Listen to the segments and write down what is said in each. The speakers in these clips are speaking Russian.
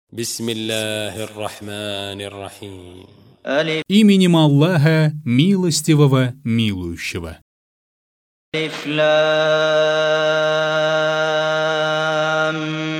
Бисмиллахир-рахманир-рахим. Именем Аллаха, милостивого, милующего. Алиф Лам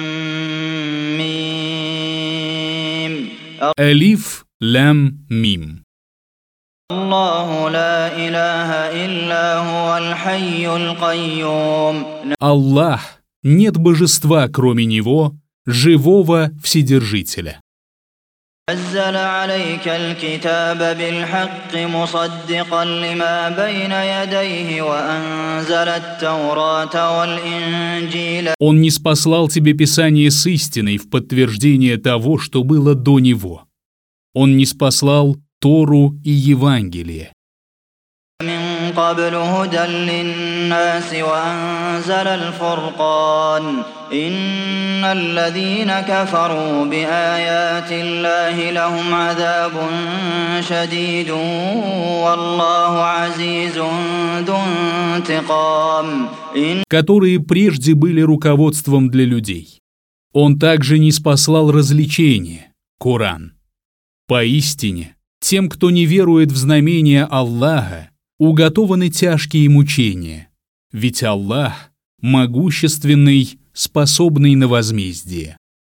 Мим. Алиф Лам Мим. Аллаху ла иляха илля хуваль хайюль кайюм. Аллах, нет божества, кроме Него, живого Вседержителя. نزل عليك الكتاب بالحق مصدقا لما بين يديه وأنزل التوراة والإنجيل. Он ниспослал тебе Писание с истиной в подтверждение того, что было до него. Он ниспослал Тору и Евангелие. من قبل هدى للناس وأنزل الفرقان إن الذين كفروا بآيات الله لهم عذاب شديد والله عزيز ذو انتقام. Которые прежде были руководством для людей. Он также ниспослал развлечение, Коран. Поистине, тем, кто не верует в знамения Аллаха, уготованы тяжкие мучения, ведь Аллах могущественный, способный на возмездие.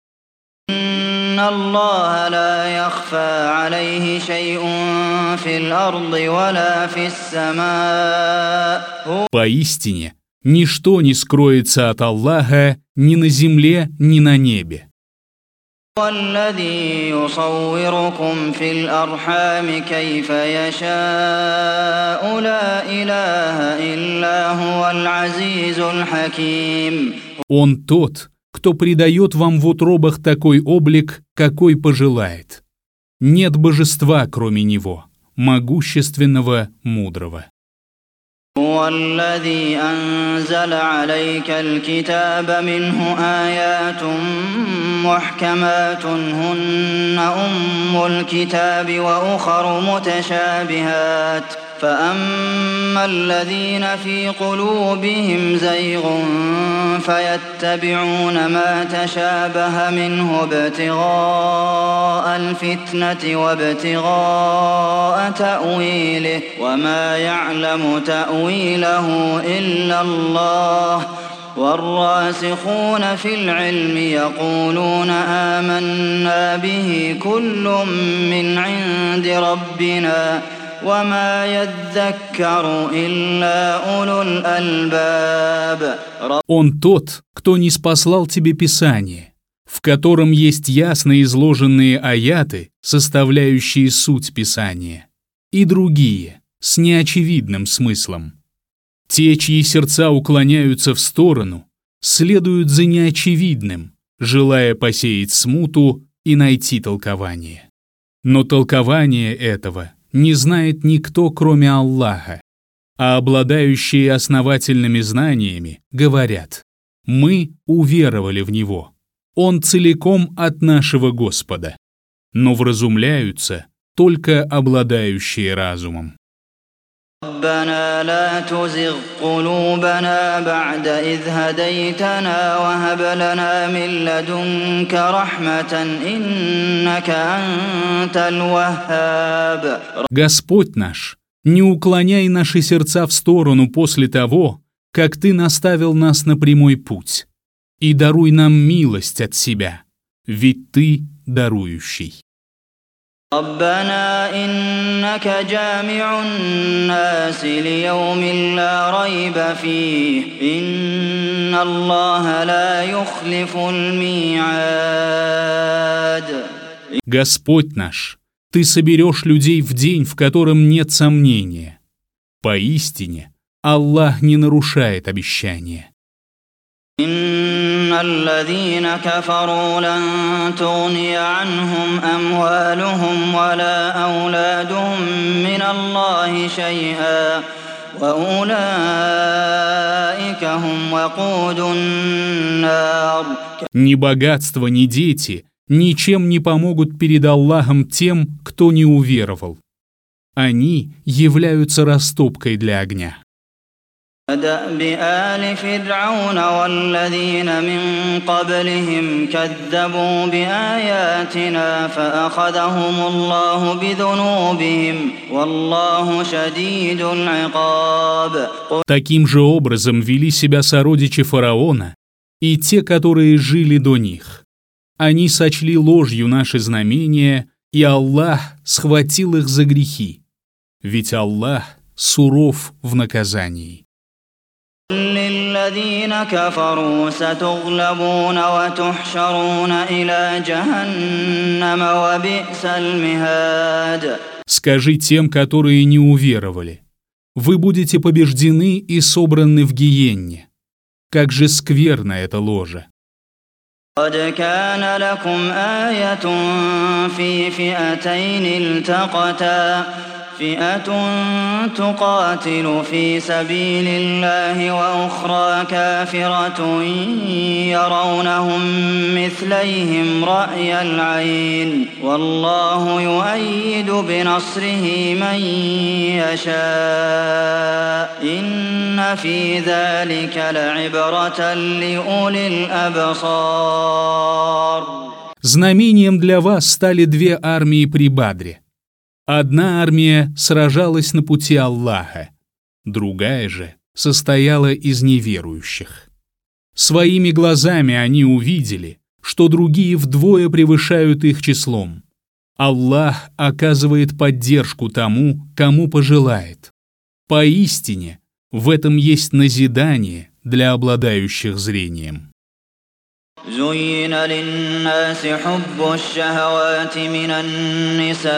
Поистине, ничто не скроется от Аллаха ни на земле, ни на небе. والذي يصوركم في الأرحام كيف يشاء لا إله إلا هو العزيز الحكيم. Он тот, кто придает вам в утробах такой облик, какой пожелает. Нет божества, кроме Него, могущественного, мудрого. هو الذي أنزل عليك الكتاب منه آيات محكمات هن أم الكتاب وأخر متشابهات فأما الذين في قلوبهم زيغ فيتبعون ما تشابه منه ابتغاء الفتنة وابتغاء تأويله وما يعلم تأويله إلا الله والراسخون في العلم يقولون آمنا به كل من عند ربنا وما يذكر إلا أولو الألباب. Он тот, кто ниспослал тебе Писание, в котором есть ясно изложенные аяты, составляющие суть Писания, и другие, с неочевидным смыслом. Те, чьи сердца уклоняются в сторону, следуют за неочевидным, желая посеять смуту и найти толкование. Но толкование этого не знает никто, кроме Аллаха, а обладающие основательными знаниями говорят: «Мы уверовали в Него, Он целиком от нашего Господа», но вразумляются только обладающие разумом. ربنا لا تزغ قلوبنا بعد إذ هديتنا وهب لنا من لدنك رحمة إنك أنت الوهاب. Господь наш, не уклоняй наши сердца в сторону после того, как Ты наставил нас на прямой путь, и даруй нам милость от Себя, ведь Ты дарующий. ربنا إنك جامع الناس ليوم لا ريب فيه إن الله لا يخلف الميعاد. Господь наш, Ты соберешь людей в день, в котором нет сомнения. Поистине, Аллах не нарушает обещания. إن الذين كفروا لن تغني عنهم أموالهم ولا أولادهم من الله شيئا وأولئك هم وقود النار. Ни богатство, ни дети ничем не помогут перед Аллахом тем, кто не уверовал. Они являются растопкой для огня. كدأب آل فرعون والذين من قبلهم كذبوا بآياتنا فأخذهم الله بذنوبهم والله شديد العقاب. Таким же образом вели себя сородичи фараона и те, которые жили до них. Они сочли ложью наши знамения, и Аллах схватил их за грехи. Ведь Аллах суров в наказании. للذين كفروا ستغلبون وتحشرون إلى جهنم وبئس المهاد. Скажи тем, которые не уверовали: вы будете побеждены и собраны в гиенне. Как же скверно это ложе! قد كان لكم آية في فئتين التقتا فئة تقاتل في سبيل الله وأخرى كافرة يرونهم مثليهم رأي العين والله يؤيد بنصره من يشاء إن في ذلك لعبرة لأولي الأبصار. Знамением для вас стали две армии при Бадре. Одна армия сражалась на пути Аллаха, другая же состояла из неверующих. Своими глазами они увидели, что другие вдвое превышают их числом. Аллах оказывает поддержку тому, кому пожелает. Поистине, в этом есть назидание для обладающих зрением. زين للناس حب الشهوات من النساء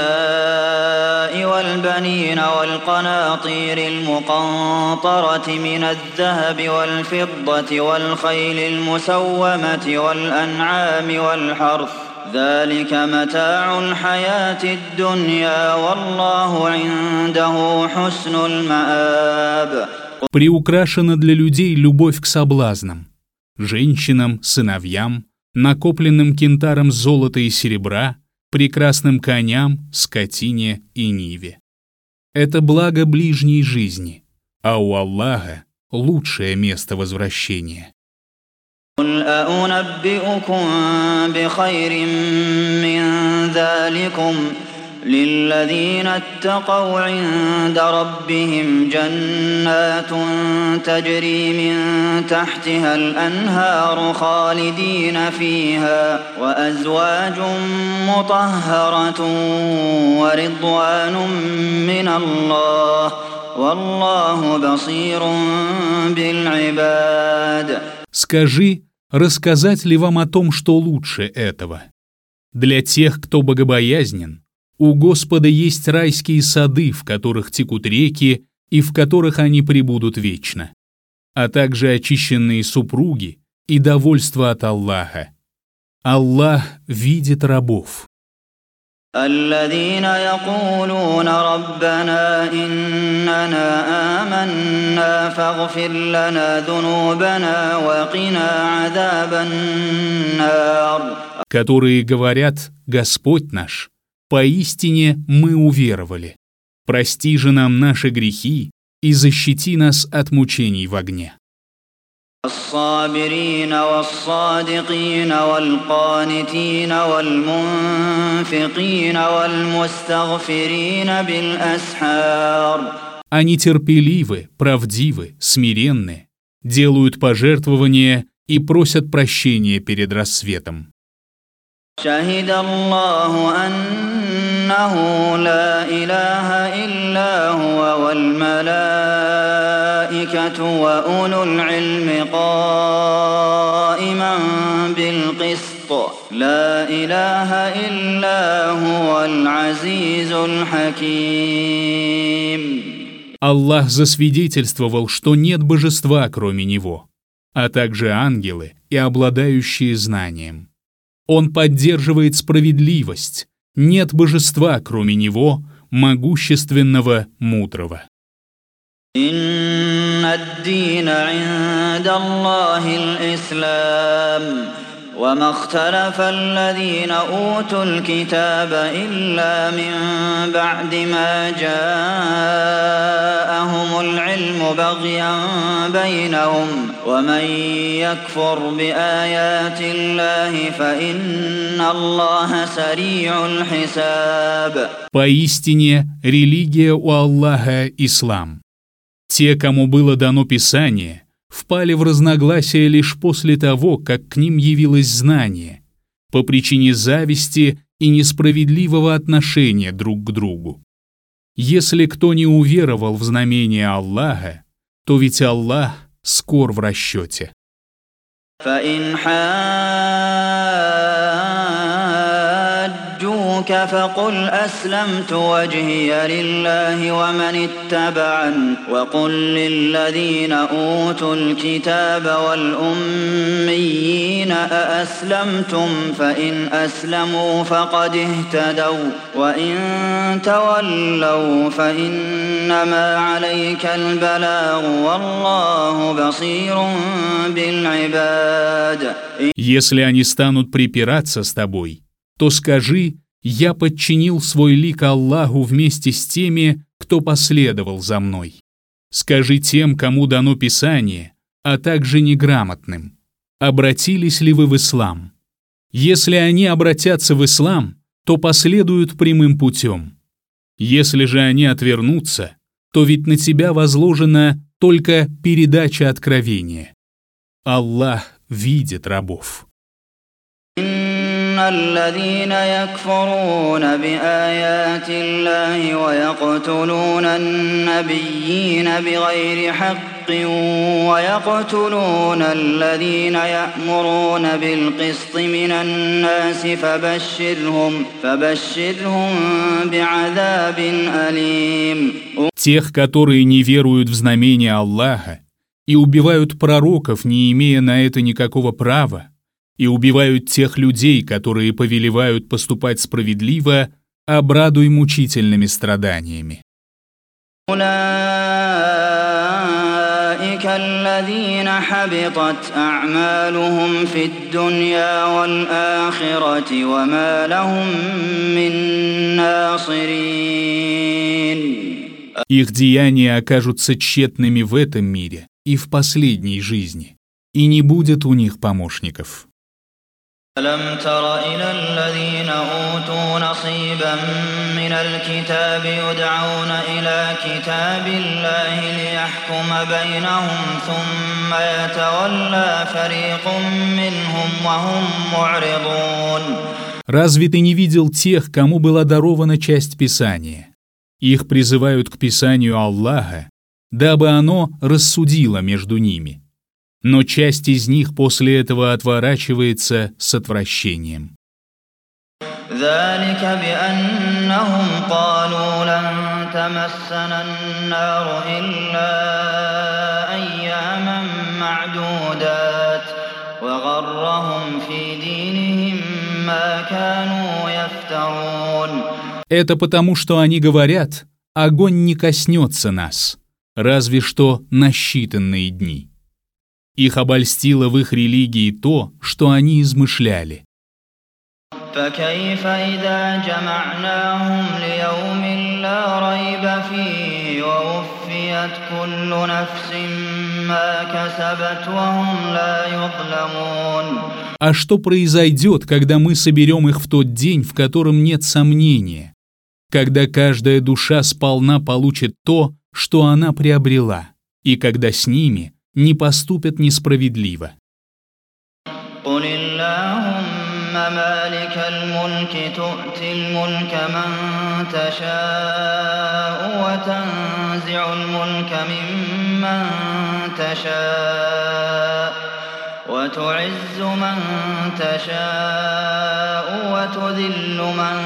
والبنين والقناطير المقنطرة من الذهب والفضة والخيل المسومة والأنعام والحرث ذلك متاع الحياة الدنيا والله عنده حسن المآب. Приукрашена для людей любовь к соблазнам, женщинам, сыновьям, накопленным кентаром золота и серебра, прекрасным коням, скотине и ниве. Это благо ближней жизни, а у Аллаха лучшее место возвращения. قل أنبئكم بخير من ذلكم للذين اتقوا عند ربهم جنات تجري من تحتها الأنهار خالدين فيها وأزواج مطهرة ورضوان من الله والله بصير بالعباد. Скажи, рассказать ли вам о том, что лучше этого? Для тех, кто богобоязнен, у Господа есть райские сады, в которых текут реки и в которых они пребудут вечно, а также очищенные супруги и довольство от Аллаха. Аллах видит рабов. الذين يقولون ربنا إننا آمنا فاغفر لنا ذنوبنا وقنا عذاب النار. Которые говорят: Господь наш, поистине мы уверовали. Прости же нам наши грехи и защити нас от мучений в огне. الصابرين والصادقين والقانتين والمنفقين والمستغفرين بالأسحار. Они терпеливы, правдивы, смиренны, делают пожертвования и просят прощения перед рассветом. شهد الله أنه لا إله إلا هو والملائكة وأولو العلم قائما بالقسط لا إله إلا هو العزيز الحكيم. Аллах засвидетельствовал, что нет божества, кроме Него, а также ангелы и обладающие знанием. Он поддерживает справедливость. Нет божества, кроме Него, могущественного, мудрого. إن الدين عند الله الإسلام وما اختلف الذين أوتوا الكتاب إلا من بعد ما جاءهم العلم بغيا بينهم ومن يكفر بآيات الله فإن الله سريع الحساب. Поистине, религия у Аллаха – ислам. Те, кому было дано Писание, впали в разногласия лишь после того, как к ним явилось знание, по причине зависти и несправедливого отношения друг к другу. Если кто не уверовал в знамение Аллаха, то ведь Аллах скор в расчете. فإن حاجوك فقل أسلمت وجهي لله ومن اتبعن وقل للذين أوتوا الكتاب والأميين أأسلمتم فإن أسلموا فقد اهتدوا وإن تولوا فإنما عليك البلاغ والله بصير بالعباد. Если они станут припираться с тобой, то скажи: «Я подчинил свой лик Аллаху вместе с теми, кто последовал за мной». Скажи тем, кому дано Писание, а также неграмотным: обратились ли вы в ислам? Если они обратятся в ислам, то последуют прямым путем. Если же они отвернутся, то ведь на тебя возложена только передача откровения. Аллах видит рабов. إن الذين يكفرون بآيات الله ويقتلون النبيين بغير حق ويقتلون الذين يأمرون بالقسط من الناس فبشرهم بعذاب أليم. Тех, которые не веруют в знамения Аллаха и убивают пророков, не имея на это никакого права, и убивают тех людей, которые повелевают поступать справедливо, обрадуй мучительными страданиями. أولئك الذين حبطت أعمالهم في الدنيا والآخرة وما لهم من ناصرين. Их деяния окажутся тщетными в этом мире и в последней жизни, и не будет у них помощников. ألم تر إلى الذين أوتوا نصيبا من الكتاب يدعون إلى كتاب الله ليحكم بينهم ثم يتولى فريق منهم وهم معرضون. Разве ты не видел тех, кому была дарована часть Писания? Их призывают к Писанию Аллаха, дабы оно рассудило между ними. Но часть из них после этого отворачивается с отвращением. ذلك بأنهم قالوا لن تمسنا النار إلا أياما معدودات وغرهم في دينهم ما كانوا يفترون. Это потому, что они говорят: огонь не коснется нас, разве что на считанные дни. Их обольстило в их религии то, что они измышляли. فكيف إذا جمعناهم ليوم لا ريب فيه ووفيت كل نفس ما كسبت وهم لا يظلمون. А что произойдет, когда мы соберем их в тот день, в котором нет сомнения, когда каждая душа сполна получит то, что она приобрела, и когда с ними не поступят несправедливо? قل اللهم مالك الملك تؤتي الملك من تشاء وتنزع الملك ممن تشاء وتعز من تشاء وتذل من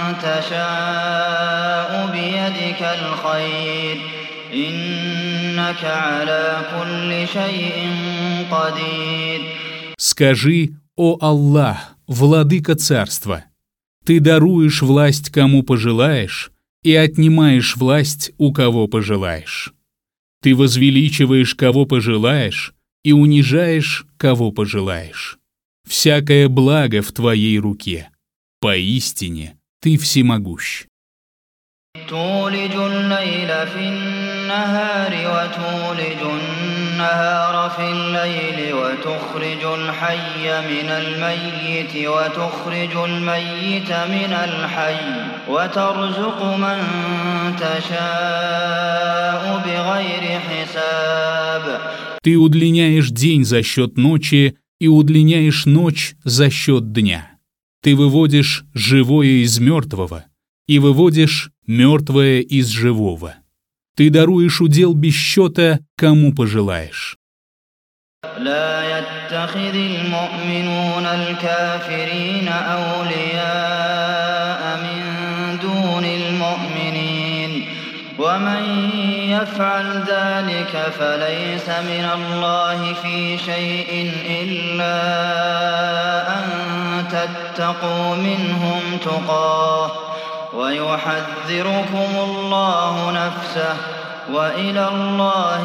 تشاء بيدك الخير إنك على كل شيء قدير. Скажи: «О Аллах, владыка царства, ты даруешь власть кому пожелаешь и отнимаешь власть у кого пожелаешь. Ты возвеличиваешь кого пожелаешь и унижаешь кого пожелаешь. всякое благо в твоей руке. Поистине, ты всемогущ. تولج الليل في النهار وتولج النهار في الليل وتخرج الحي من الميت وتخرج الميت من الحي وترزق من تشاء بغير حساب. Ты удлиняешь день за счет ночи и удлиняешь ночь за счет дня. Ты выводишь живое из мертвого и выводишь мертвое из живого. Ты даруешь удел без счета, кому пожелаешь. لا يتخذ المؤمنون الكافرين أولياء من دون المؤمنين ومن يفعل ذلك فليس من الله في شيء إلا أن تتقوا منهم تقاه ويحذركم الله نفسه وإلى الله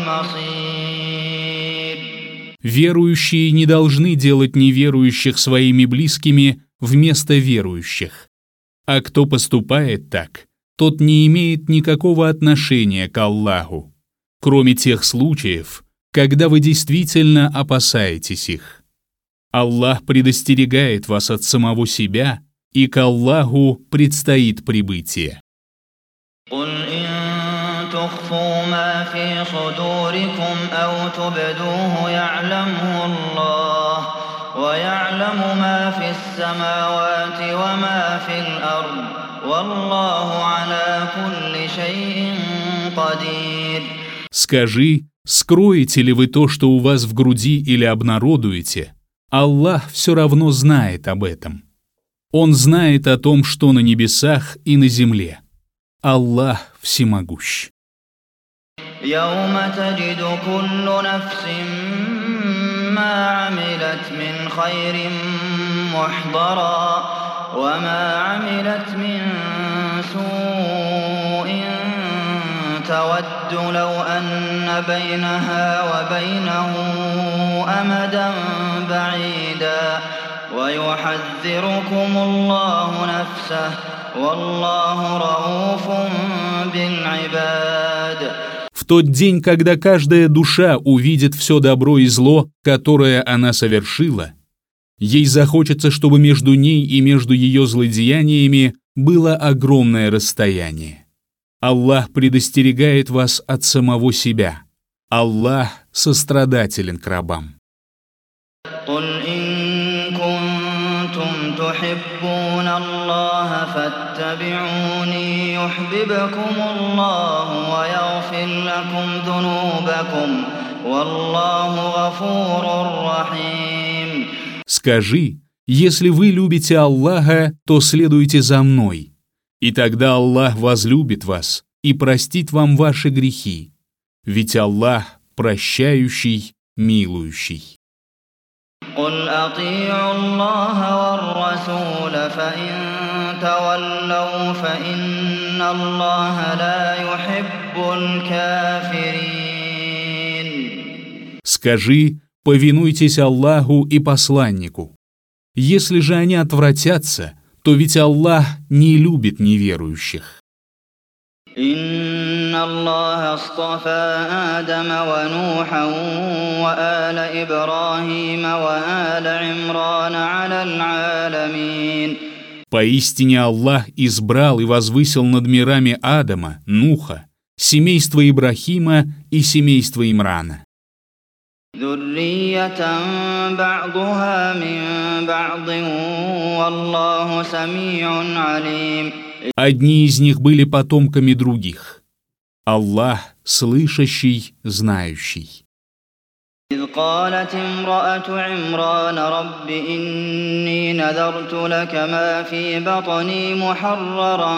المصير. Верующие не должны делать неверующих своими близкими вместо верующих. А кто поступает так, тот не имеет никакого отношения к Аллаху, кроме тех случаев, когда вы действительно опасаетесь их. Аллах предостерегает вас от самого себя, и к Аллаху предстоит прибытие. قل إن تخفوا ما في صدوركم أو تبدوه يعلمه الله ويعلم ما في السماوات وما في الأرض والله على كل شيء قدير. Скажи, скроете ли вы то, что у вас в груди, или обнародуете? Аллах все равно знает об этом. Он знает о том, что на небесах и на земле. Аллах всемогущ. يوم تجد كل نفس ما عملت من خير محضرا وما عملت من سوء تود لو أن بينها وبينه أمدا بعيدا ويحذركم الله نفسه والله رؤوف بالعباد. В тот день, когда каждая душа увидит все добро и зло, которое она совершила, ей захочется, чтобы между ней и между ее злодеяниями было огромное расстояние. Аллах предостерегает вас от самого себя. Аллах сострадателен к рабам. قل إن كنتم تحبون الله فاتبعوني يحببكم الله ويغفر لكم ذنوبكم والله غفور رحيم. Скажи, если вы любите Аллаха, то следуйте за мной, и тогда Аллах возлюбит вас и простит вам ваши грехи, ведь Аллах прощающий, милующий. قل أطيعوا الله والرسول فإن تولوا فإن الله لا يحب الكافرين. Скажи, повинуйтесь Аллаху и посланнику. Если же они отвратятся, то ведь Аллах не любит неверующих. إن الله اصطفى آدم ونوحا وآل إبراهيم وآل عمران على العالمين. Поистине Аллах избрал и возвысил над мирами Адама, Нуха, семейство Ибрахима и семейство Имрана. ذرية بعضها من بعض والله سميع عليم. Одни из них были потомками других. Аллах слышащий, знающий. إذ قالت امرأة عمران رب إني نذرت لك ما في بطني محررا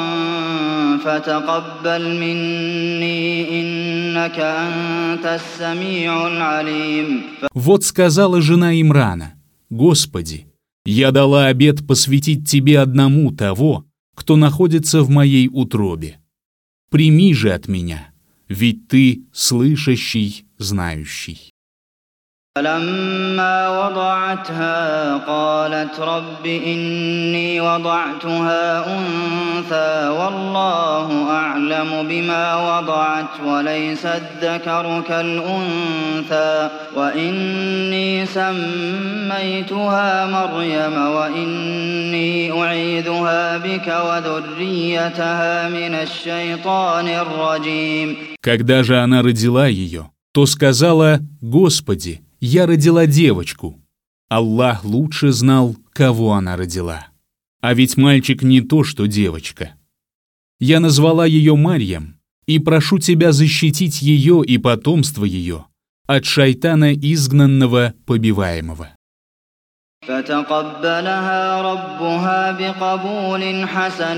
فتقبل مني إنك أنت السميع العليم. Вот сказала жена Имрана: «Господи, я дала обет посвятить Тебе одному того, кто находится в моей утробе. Прими же от меня, ведь Ты слышащий, знающий». فلما وضعتها قالت رب إني وضعتها أنثى والله أعلم بما وضعت وليس الذكر كالأنثى وإني سميتها مريم وإني أعيذها بك وذريتها من الشيطان الرجيم. Когда же она родила ее, то сказала: «Господи, я родила девочку». Аллах лучше знал, кого она родила. А ведь мальчик не то, что девочка. Я назвала ее Марьям, и прошу тебя защитить ее и потомство ее от шайтана изгнанного, побиваемого. فتقبلها ربها بقبول حسن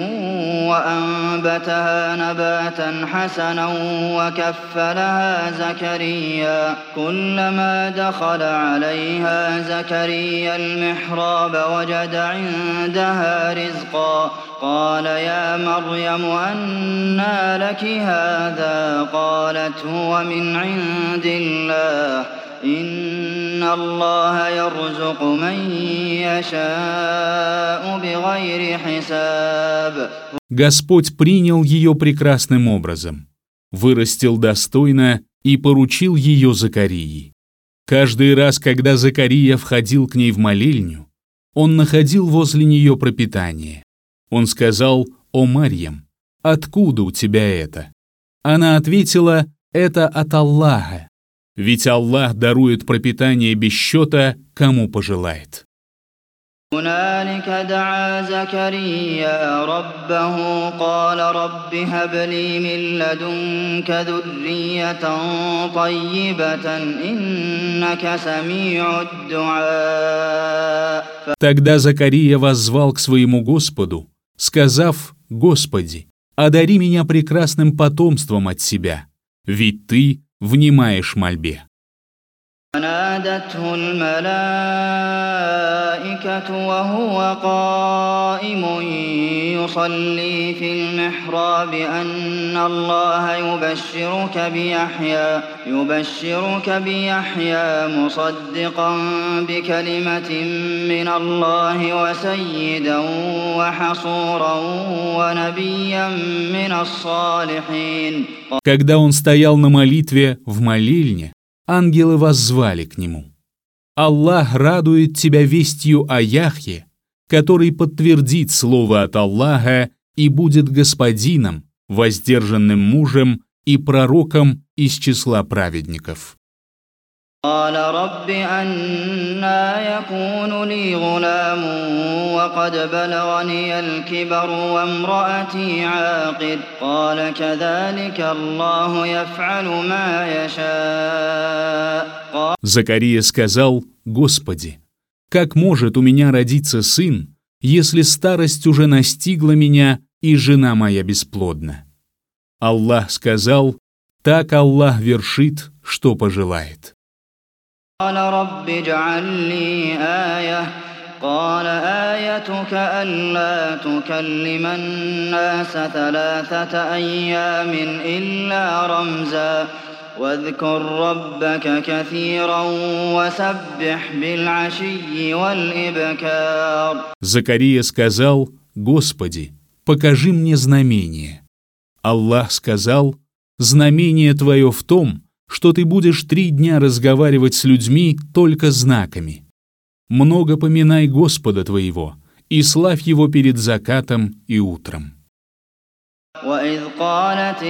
وأنبتها نباتا حسنا وكفلها زكريا كلما دخل عليها زكريا المحراب وجد عندها رزقا قال يا مريم أنى لك هذا قالت هو من عند الله إن الله يرزق من يشاء بغير حساب. Господь принял ее прекрасным образом, вырастил достойно и поручил ее Закарии. Каждый раз, когда Закария входил к ней в молельню, он находил возле нее пропитание. Он сказал: «О Марьям, откуда у тебя это?» Она ответила: «Это от Аллаха». Ведь Аллах дарует пропитание без счета, кому пожелает. هنالك دعا زكريا ربه قال رب هب لي من لدنك ذرية طيبة إنك سميع الدعاء. Тогда Закария воззвал к своему Господу, сказав: «Господи, одари меня прекрасным потомством от себя, ведь Ты внимаешь мольбе». فنادته الملائكة وهو قائم يصلي في المحراب أن الله يبشرك بيحيى مصدقا بكلمة من الله وسيدا وحصورا ونبيا من الصالحين. Когда он стоял на молитве в молельне, ангелы воззвали к нему: «Аллах радует тебя вестью о Яхье, который подтвердит слово от Аллаха и будет господином, воздержанным мужем и пророком из числа праведников». قال رب أنى يكون لي غلام وقد بلغني الكبر وامرأتي عاقر قال كذلك الله يفعل ما يشاء. Закария сказал: «Господи, как может у меня родиться сын, если старость уже настигла меня и жена моя бесплодна?» Аллах сказал: «Так Аллах вершит, что пожелает». قال رب اجعل لي آية قال آيتك ألا تكلم الناس 3 أيام إلا رمزا واذكر ربك كثيرا وسبح بالعشي والإبكار. Закария сказал: «Господи, покажи мне знамение». Аллах сказал: «Знамение твое в том, что ты будешь 3 дня разговаривать с людьми только знаками. Много поминай Господа твоего и славь Его перед закатом и утром». وإذ قالت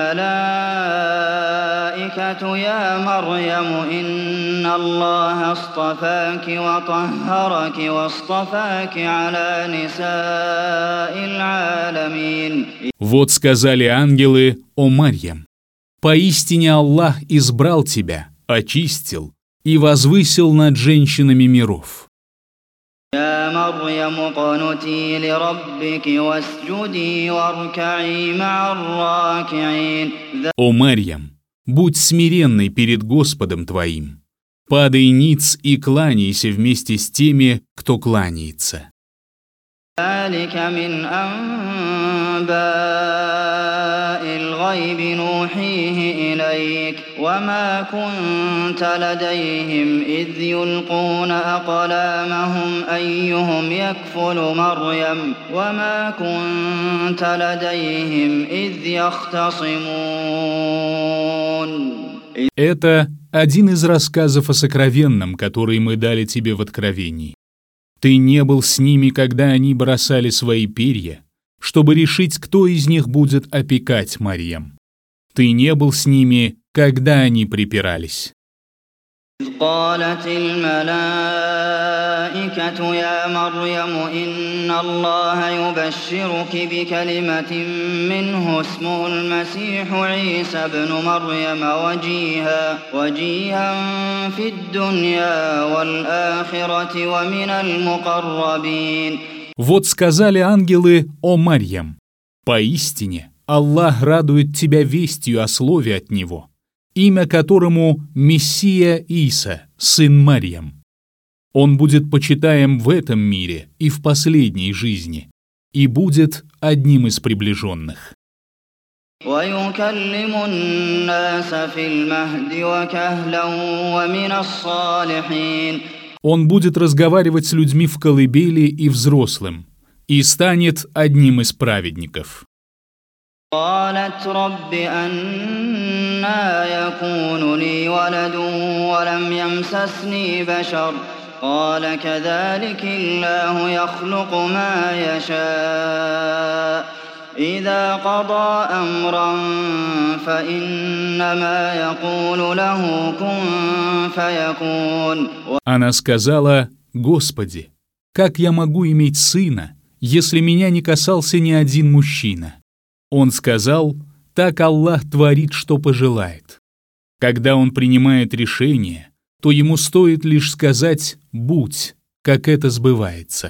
الملائكة يا مريم إن الله اصطفاك وطهرك واصطفاك على نساء العالمين. Вот сказали ангелы: «О Марьям, поистине Аллах избрал тебя, очистил и возвысил над женщинами миров». يا مريم اقنتي لربك واسجدي واركعي مع الراكعين. «О Марьям, будь смиренной перед Господом твоим, падай ниц и кланяйся вместе с теми, кто кланяется». ذلك من أنباء الغيب نوحيه إليك وما كنت لديهم إذ يلقون أقلامهم أيهم يكفل مريم وما كنت لديهم إذ يختصمون. Это один из рассказов о сокровенном, который мы дали тебе в Откровении. Ты не был с ними, когда они бросали свои перья, чтобы решить, кто из них будет опекать Марьям. Ты не был с ними, когда они припирались. قالت الملائكة يا مريم إن الله يبشرك بكلمة منه اسمه المسيح عيسى ابن مريم وجيها في الدنيا والآخرة ومن المقربين. Вот сказали ангелы о Марьям: «Поистине Аллах радует тебя вестью о слове от Него, имя которому Мессия Иса, сын Марьям. Он будет почитаем в этом мире и в последней жизни, и будет одним из приближенных». ويكلم الناس في المهد وكهلا ومن الصالحين. Он будет разговаривать с людьми в колыбели и взрослым, и станет одним из праведников. قالت رب أنى يكون لي ولد ولم يمسسني بشر قال كذلك الله يخلق ما يشاء إذا قضى أمرا فإنما يقول له كن فيكون. Она сказала: «Господи, как я могу иметь сына, если меня не касался ни один мужчина?» Он сказал: «Так Аллах творит, что пожелает». Когда он принимает решение, то ему стоит лишь сказать «будь», как это сбывается.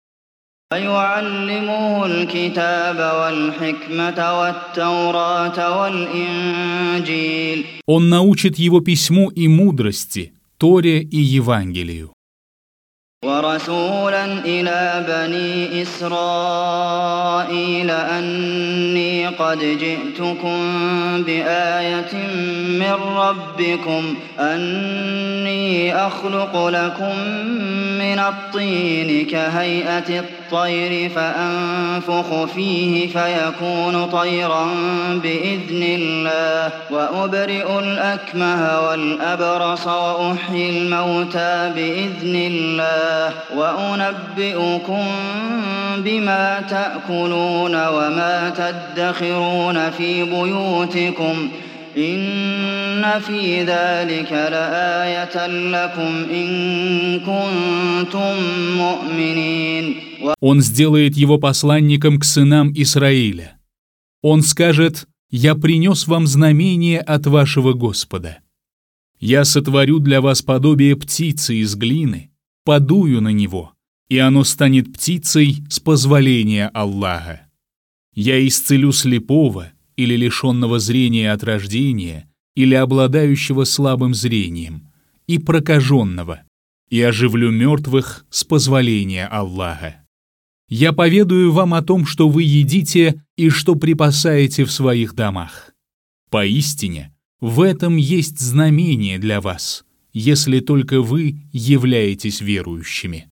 ويعلمه الكتاب والحكمة والتوراة والإنجيل. Он научит его письму и мудрости, Торе и Евангелию. ورسولا إلى بني إسرائيل أني قد جئتكم بآية من ربكم أني أخلق لكم من الطين كهيئة الطير فأنفخ فيه فيكون طيرا بإذن الله وأبرئ الأكمه والأبرص وأحيي الموتى بإذن الله وأنبئكم بما تأكلون وما تدخرون في بيوتكم إن في ذلك لآية لكم إن كنتم مؤمنين. Он сделает его посланником к сынам Исраиля. Он скажет: «Я принес вам знамение от вашего Господа. Я сотворю для вас подобие птицы из глины, подую на него, и оно станет птицей с позволения Аллаха. Я исцелю слепого или лишенного зрения от рождения, или обладающего слабым зрением, и прокаженного, и оживлю мертвых с позволения Аллаха. Я поведаю вам о том, что вы едите и что припасаете в своих домах. Поистине, в этом есть знамение для вас, если только вы являетесь верующими».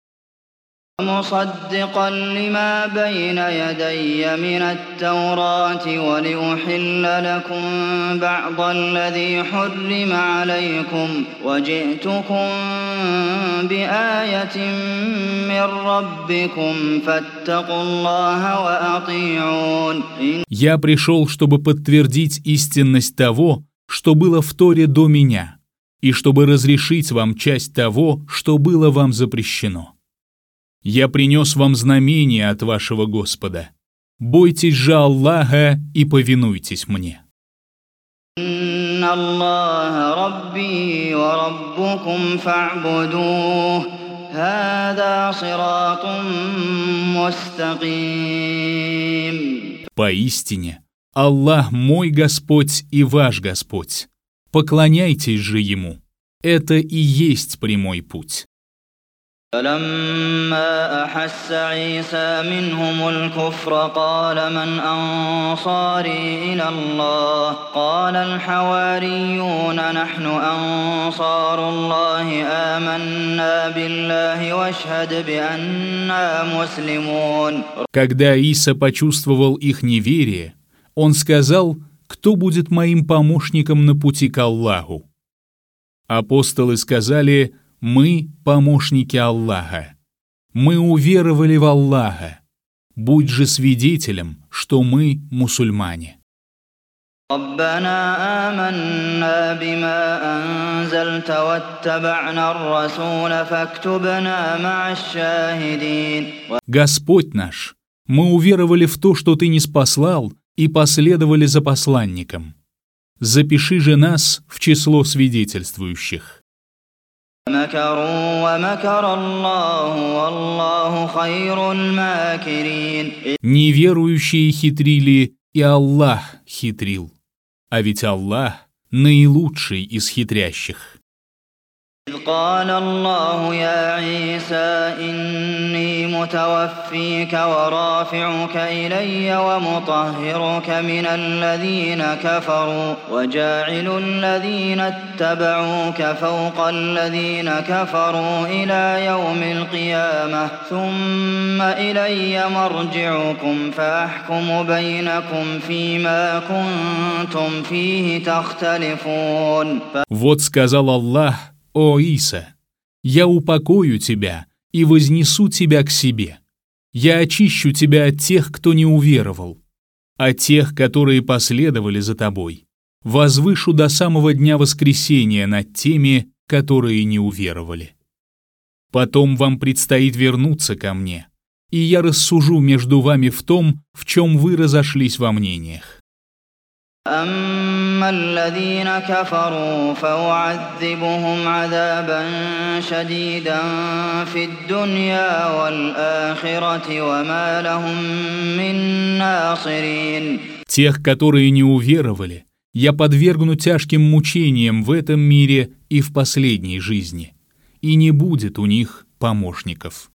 مصدقا لما بين يدي من التوراة ولأحل لكم بعض الذي حرم عليكم وجئتكم بآية من ربكم فاتقوا الله وأطيعون. Я пришел, чтобы подтвердить истинность того, что было в Торе до меня, и чтобы разрешить вам часть того, что было вам запрещено. Я принес вам знамение от вашего Господа. Бойтесь же Аллаха и повинуйтесь мне. إن الله ربي وربكم فاعبدوه هذا صراط مستقيم. Поистине, Аллах мой Господь и ваш Господь. Поклоняйтесь же Ему. Это и есть прямой путь. فلما أحس عيسى منهم الكفر قال من أنصاري إلى الله قال الحواريون نحن أنصار الله آمنا بالله واشهد بأننا مسلمون. Когда Иса почувствовал их неверие, он сказал: «Кто будет моим помощником на пути к Аллаху?» Апостолы сказали: «Мы помощники Аллаха. Мы уверовали в Аллаха. Будь же свидетелем, что мы мусульмане». ربنا آمنا بما أنزلت واتبعنا الرسول فاكتبنا مع الشاهدين. Господь наш, мы уверовали в то, что Ты ниспослал, и последовали за посланником. Запиши же нас в число свидетельствующих. مكروا ومكر الله والله خير الماكرين. Неверующие хитрили, и Аллах хитрил. А ведь Аллах наилучший из хитрящих. إذ قال الله يا عيسى إني متوفيك ورافعك إلي ومطهرك من الذين كفروا وجاعل الذين اتبعوك فوق الذين كفروا إلى يوم القيامة ثم إلي مرجعكم فأحكم بينكم فيما كنتم فيه تختلفون. Вот сказал Аллах: «О Иса, я упокою тебя и вознесу тебя к себе. Я очищу тебя от тех, кто не уверовал, а тех, которые последовали за тобой, возвышу до самого дня воскресения над теми, которые не уверовали. Потом вам предстоит вернуться ко мне, и я рассужу между вами в том, в чем вы разошлись во мнениях». أما الذين كفروا فأعذبهم عذابا شديدا في الدنيا والآخرة وما لهم من ناصرين. Тех, которые не уверовали, я подвергну тяжким мучениям в этом мире и в последней жизни, и не будет у них помощников.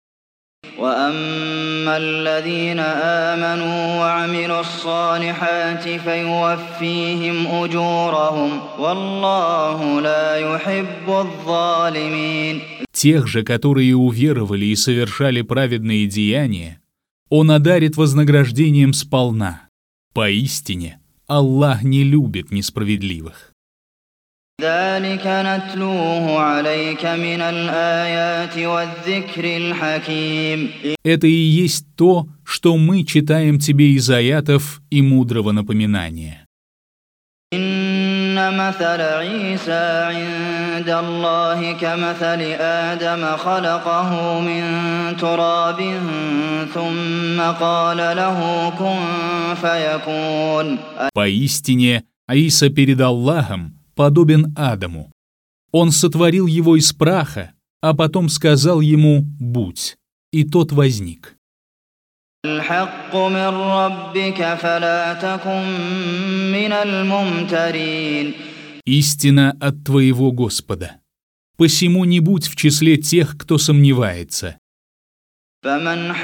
وأما الذين آمنوا وعملوا الصالحات فيوفيهم أجورهم والله لا يحب الظالمين. Тех же, которые уверовали и совершали праведные деяния, Он одарит вознаграждением сполна. Поистине, Аллах не любит несправедливых. ذلك نتلوه عليك من الآيات والذكر الحكيم. Это и есть то, что мы читаем тебе из аятов и мудрого напоминания. إن مثل عيسى عند الله كمثل آدم خلقه من تراب ثم قال له كن فيكون. Поистине, Иса перед Аллахом подобен Адаму. Он сотворил его из праха, а потом сказал ему «будь», и тот возник. الحق من ربك فلا تكن من الممترين. Истина от твоего Господа. Посему не будь в числе тех, кто сомневается. فمن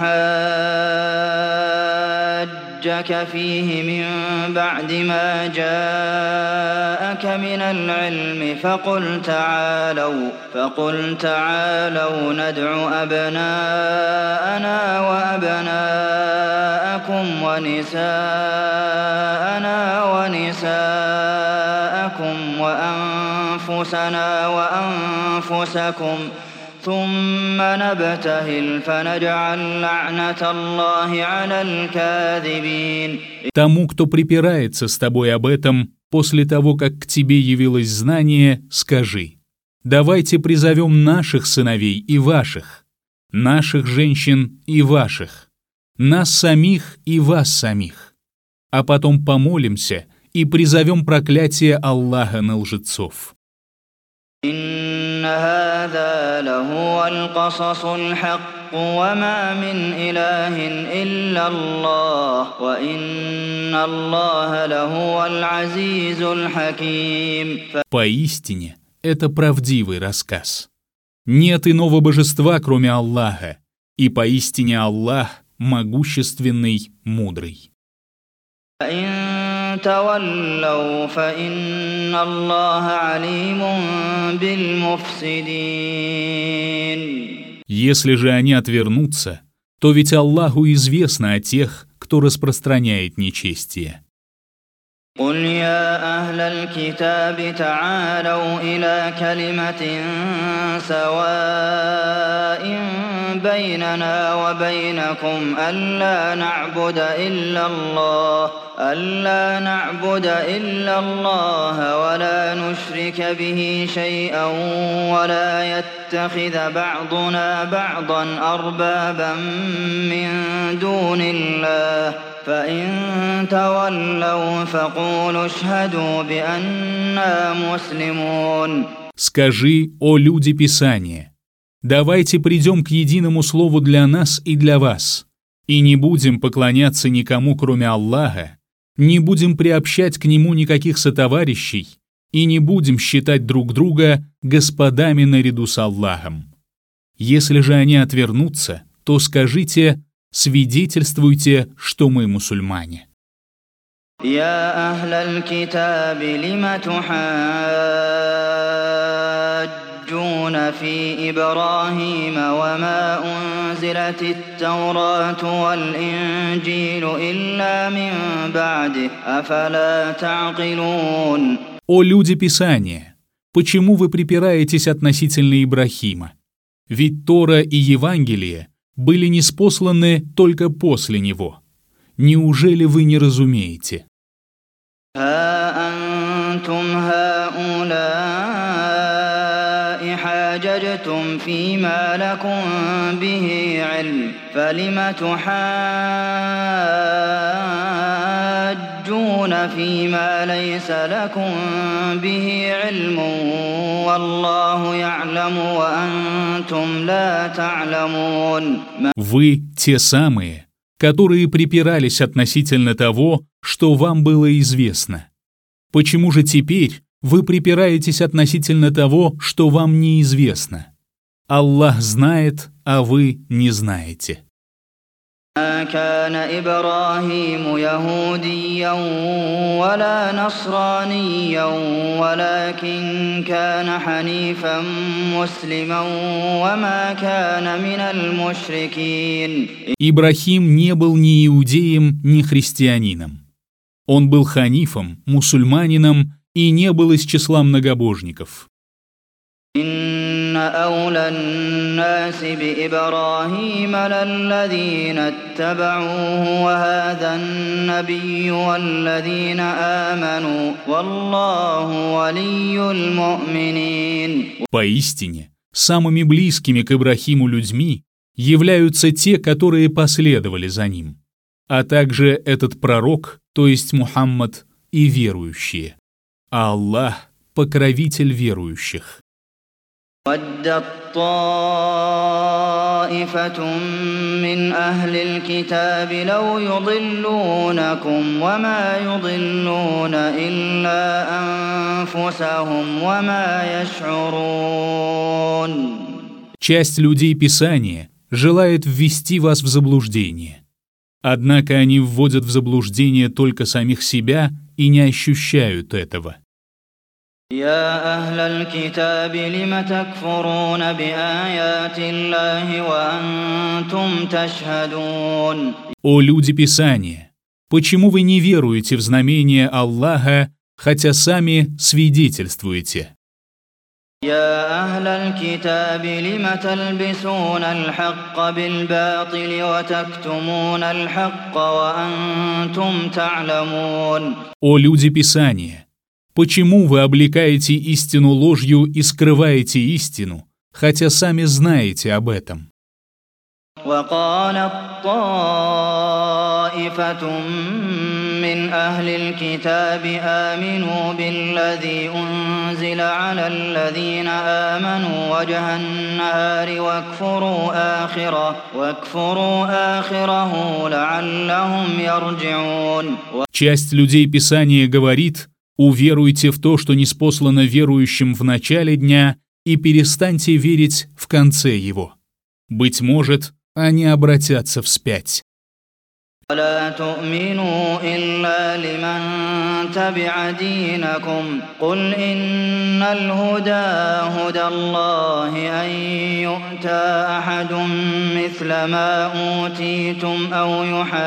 حاجك فيه من بعد ما جاءك من العلم فقل تعالوا ندع أبناءنا وأبناءكم ونساءنا ونساءكم وأنفسنا وأنفسكم ثم نبتهل فنجعل لعنة الله على الكاذبين. Тому, кто припирается с тобой об этом, после того, как к тебе явилось знание, скажи: давайте призовем наших сыновей и ваших, наших женщин и ваших, нас самих и вас самих, а потом помолимся и призовем проклятие Аллаха на лжецов. إن هذا لهو القصص الحق وما من إله إلا الله وإن الله لهو العزيز الحكيم. Поистине, это правдивый рассказ. Нет иного божества, кроме Аллаха, и поистине Аллах могущественный, мудрый. فإن تولوا فإن الله عليم بالمفسدين. Если же они отвернутся, то ведь Аллаху известно о тех, кто распространяет нечестие. قل يا أهل الكتاب تعالوا إلى كلمة سواء بيننا وبينكم ألا نعبد إلا الله ولا نشرك به شيئا ولا يتخذ بعضنا بعضا أربابا من دون الله فإن تولوا فقولوا اشهدوا بأننا مسلمون. Скажи, о люди Писания, давайте придем к единому слову для нас и для вас, и не будем поклоняться никому, кроме Аллаха, не будем приобщать к Нему никаких сотоварищей и не будем считать друг друга господами наряду с Аллахом. Если же они отвернутся, то скажите: свидетельствуйте, что мы мусульмане. يا أهل الكتاب لم تحاجون في إبراهيم وما أنزلت التوراة والإنجيل إلا من بعده أفلا تعقلون. О люди Писания, почему вы припираетесь относительно Ибрахима? Ведь Тора и Евангелие были ниспосланы только после него. Неужели вы не разумеете? ها أنتم هؤلاء حاججتم فيما لكم به علم فلم تحاجون فيما ليس لكم به علم والله يعلم وأنتم لا تعلمون. Вы те самые, которые припирались относительно того, что вам было известно. Почему же теперь вы припираетесь относительно того, что вам неизвестно? Аллах знает, а вы не знаете. ما كان إبراهيم يهوديا ولا نصرانيا ولكن كان حنيفا مسلما وما كان من المشركين. Ибрахим не был ни иудеем, ни христианином. Он был ханифом, мусульманином и не был из числа многобожников. إن أولى الناس بإبراهيم للذين اتبعوه وهذا النبي والذين آمنوا والله ولي المؤمنين. Поистине, самыми близкими к Ибрахиму людьми являются те, которые последовали за ним, а также этот пророк, то есть Мухаммад, и верующие. А Аллах – покровитель верующих. ودت طائفة من أهل الكتاب لو يضلونكم وما يضلون إلا أنفسهم وما يشعرون. Часть людей Писания желает ввести вас в заблуждение. Однако они вводят в заблуждение только самих себя и не ощущают этого. يا أهل الكتاب لم تكفرون بآيات الله وأنتم تشهدون. О люди Писания, почему вы не веруете в знамения Аллаха, хотя сами свидетельствуете? يا أهل الكتاب لم تلبسون الحق بالباطل وتكتمون الحق وأنتم تعلمون. О люди Писания, почему вы облекаете истину ложью и скрываете истину, хотя сами знаете об этом? وقالت طائفة من أهل الكتاب آمنوا بالذي أنزل على الذين آمنوا وجه النهار واكفروا آخره لعلهم يرجعون. Часть людей Писания говорит: уверуйте в то, что ниспослано верующим в начале дня, и перестаньте верить в конце его. Быть может, они обратятся вспять. ولا تؤمنوا إلا لمن تبع دينكم قل إن الهدى هدى الله أن يؤتى أحد مثل ما أوتيتم أو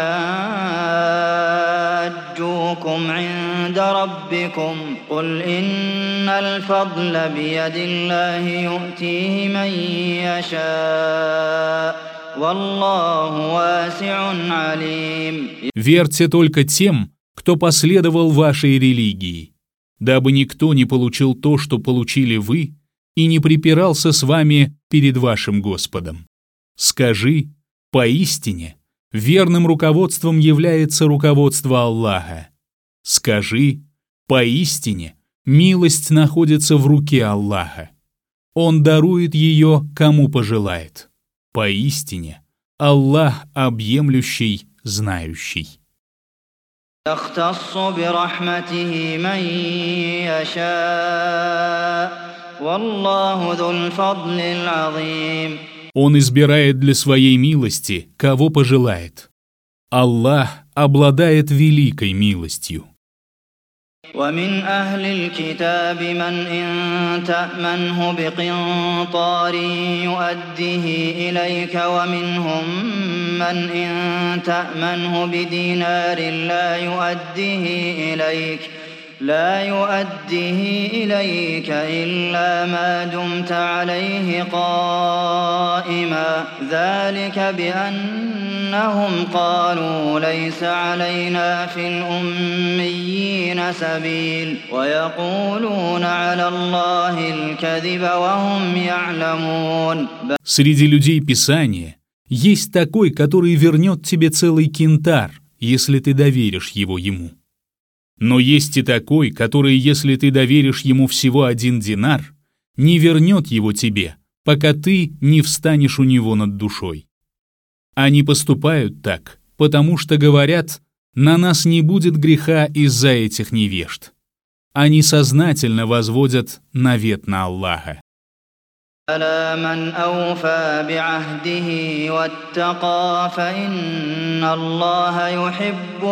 يحاجوكم عند ربكم قل إن الفضل بيد الله يؤتيه من يشاء والله واسع عليم. Верьте только тем, кто последовал вашей религии, дабы никто не получил то, что получили вы, и не припирался с вами перед вашим Господом. Скажи, поистине, верным руководством является руководство Аллаха. Скажи, поистине, милость находится в руке Аллаха. Он дарует ее, кому пожелает. Поистине, Аллах объемлющий, знающий. يختص برحمته من يشاء والله ذو الفضل العظيم. Он избирает для своей милости, кого пожелает. Аллах обладает великой милостью. ومن أهل الكتاب من إن تأمنه بقنطار يؤده إليك ومنهم من إن تأمنه بدينار لا يؤده إليك إلا ما دمت عليه قائما ذلك بأنهم قالوا ليس علينا في الأميين سبيل ويقولون على الله الكذب وهم يعلمون. Среди людей Писания есть такой, который вернет тебе целый кинтар, если ты доверишь его ему. Но есть и такой, который, если ты доверишь ему всего 1 динар, не вернет его тебе, пока ты не встанешь у него над душой. Они поступают так, потому что говорят, на нас не будет греха из-за этих невежд. Они сознательно возводят навет на Аллаха. ألا من أوفى بعهده واتقى فإن الله يحب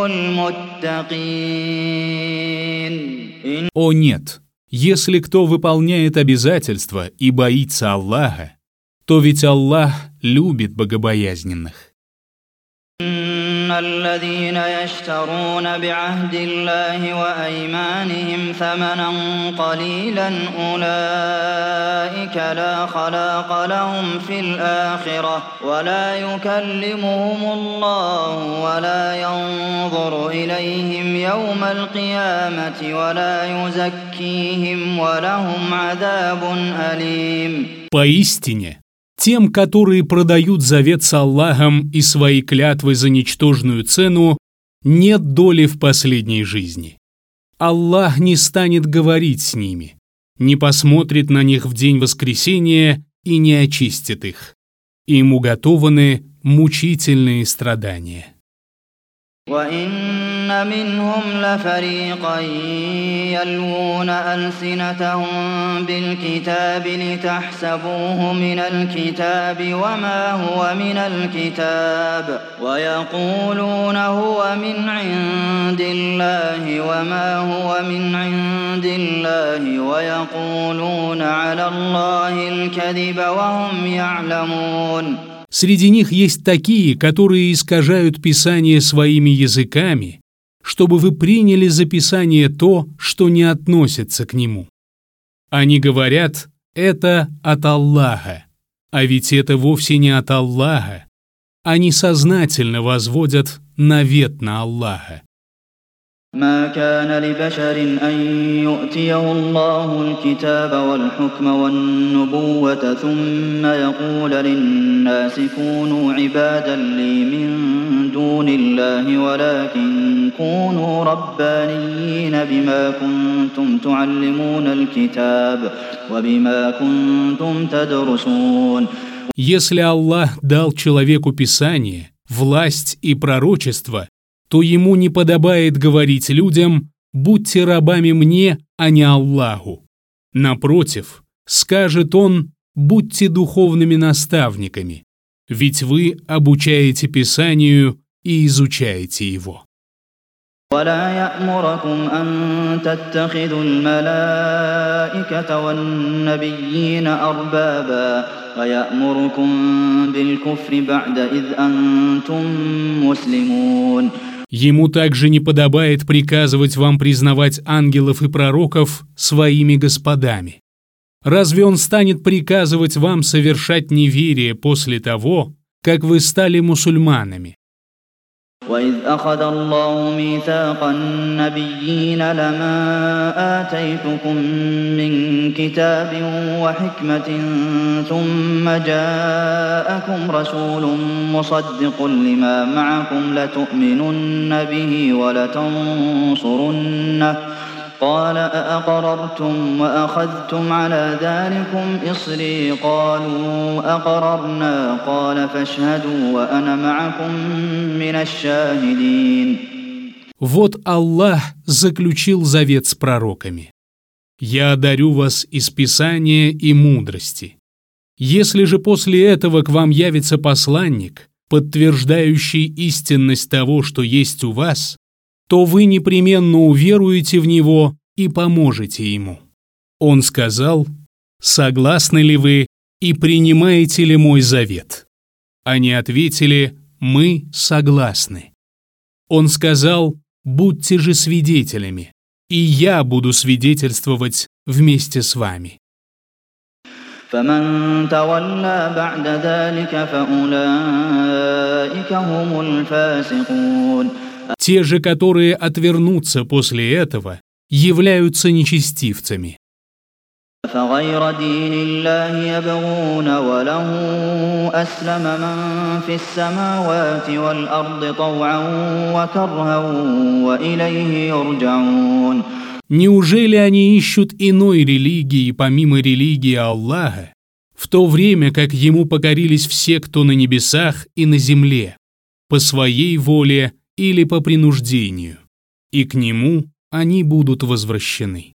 المتقين. О нет, если кто выполняет обязательства и боится Аллаха, то ведь Аллах любит богобоязненных. إن الذين يشترون بعهد الله وأيمانهم ثمنا قليلا أولئك لا خلاق لهم في الآخرة ولا يكلمهم الله ولا ينظر إليهم يوم القيامة ولا يزكيهم ولهم عذاب أليم. Поистине, тем, которые продают завет с Аллахом и свои клятвы за ничтожную цену, нет доли в последней жизни. Аллах не станет говорить с ними, не посмотрит на них в день воскресения и не очистит их. Им уготованы мучительные страдания. وإن منهم لفريقا يلوون ألسنتهم بالكتاب لتحسبوه من الكتاب وما هو من الكتاب ويقولون هو من عند الله وما هو من عند الله ويقولون على الله الكذب وهم يعلمون. Среди них есть такие, которые искажают Писание своими языками, чтобы вы приняли за Писание то, что не относится к нему. Они говорят, это от Аллаха, а ведь это вовсе не от Аллаха. Они сознательно возводят навет на Аллаха. ما كان لبشر أن يؤتيه الله الكتاب والحكم والنبوة ثم يقول للناس كونوا عبادا لي من دون الله ولكن كونوا ربانيين بما كنتم تعلمون الكتاب وبما كنتم تدرسون. Если Аллах дал человеку Писание, власть и пророчество, то ему не подобает говорить людям «будьте рабами мне, а не Аллаху». Напротив, скажет он: будьте духовными наставниками, ведь вы обучаете Писанию и изучаете его. ولا يأمركم أن تتخذوا الملائكة والنبيين أربابا ويأمركم بالكفر بعد إذ أنتم مسلمون. Ему также не подобает приказывать вам признавать ангелов и пророков своими господами. Разве он станет приказывать вам совершать неверие после того, как вы стали мусульманами? وإذ أخذ الله ميثاق النبيين لما آتيتكم من كتاب وحكمة ثم جاءكم رسول مصدق لما معكم لتؤمنن به ولتنصرنه قال أأقررتم وأخذتم على ذلكم إصري قالوا أقررنا قال فاشهدوا وأنا معكم من الشاهدين. Вот Аллах заключил завет с пророками. «Я одарю вас из Писания и мудрости. Если же после этого к вам явится посланник, подтверждающий истинность того, что есть у вас, то вы непременно уверуете в него и поможете ему». Он сказал: «Согласны ли вы и принимаете ли мой завет?» Они ответили: «Мы согласны». Он сказал: «Будьте же свидетелями, и я буду свидетельствовать вместе с вами». فمن تولى بعد ذلك فأولئك هم الفاسقون. Те же, которые отвернутся после этого, являются нечестивцами. فغير دين الله يبغون وله أسلم من في السماوات والأرض طوعا وكرها وإليه يرجعون. Неужели они ищут иной религии помимо религии Аллаха, в то время как ему покорились все, кто на небесах и на земле, по своей воле или по принуждению, и к нему они будут возвращены?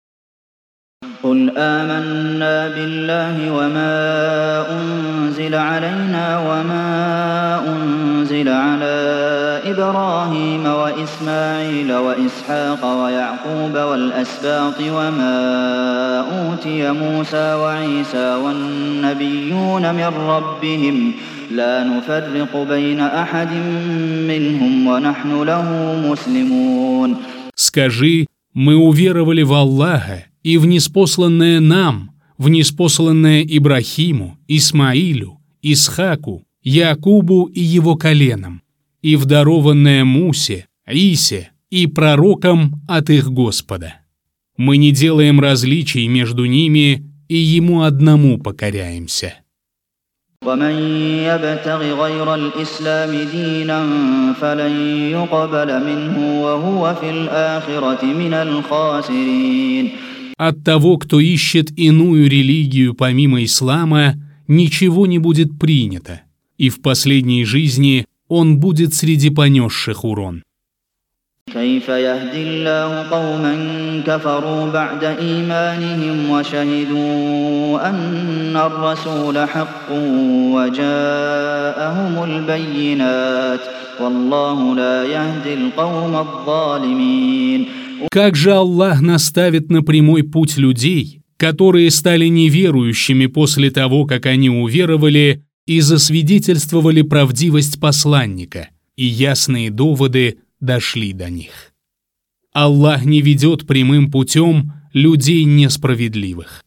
قل آمنا بالله وما أنزل علينا وما أنزل على إبراهيم وإسماعيل وإسحاق ويعقوب والأسباط وما أوتي موسى وعيسى والنبيون من ربهم لا نفرق بين أحد منهم ونحن له مسلمون. Скажи: мы уверовали в Аллаха и в ниспосланное нам, в ниспосланное Ибрахиму, Исмаилю, Исхаку, Якубу и его коленам, и в дарованное Мусе, Исе и пророкам от их Господа. Мы не делаем различий между ними и ему одному покоряемся. ومن يبتغ غير الإسلام دينا فلن يقبل منه وهو في الآخرة من الخاسرين. От того, кто ищет иную религию помимо ислама, ничего не будет принято, и в последней жизни он будет среди понесших урон. كيف يهدي الله قوما كفروا بعد إيمانهم وشهدوا أن الرسول حق وجاءهم البينات والله لا يهدي القوم الظالمين. Как же Аллах наставит на прямой путь людей, которые стали неверующими после того, как они уверовали и засвидетельствовали правдивость посланника, и ясные доводы дошли до них. Аллах не ведет прямым путем людей несправедливых.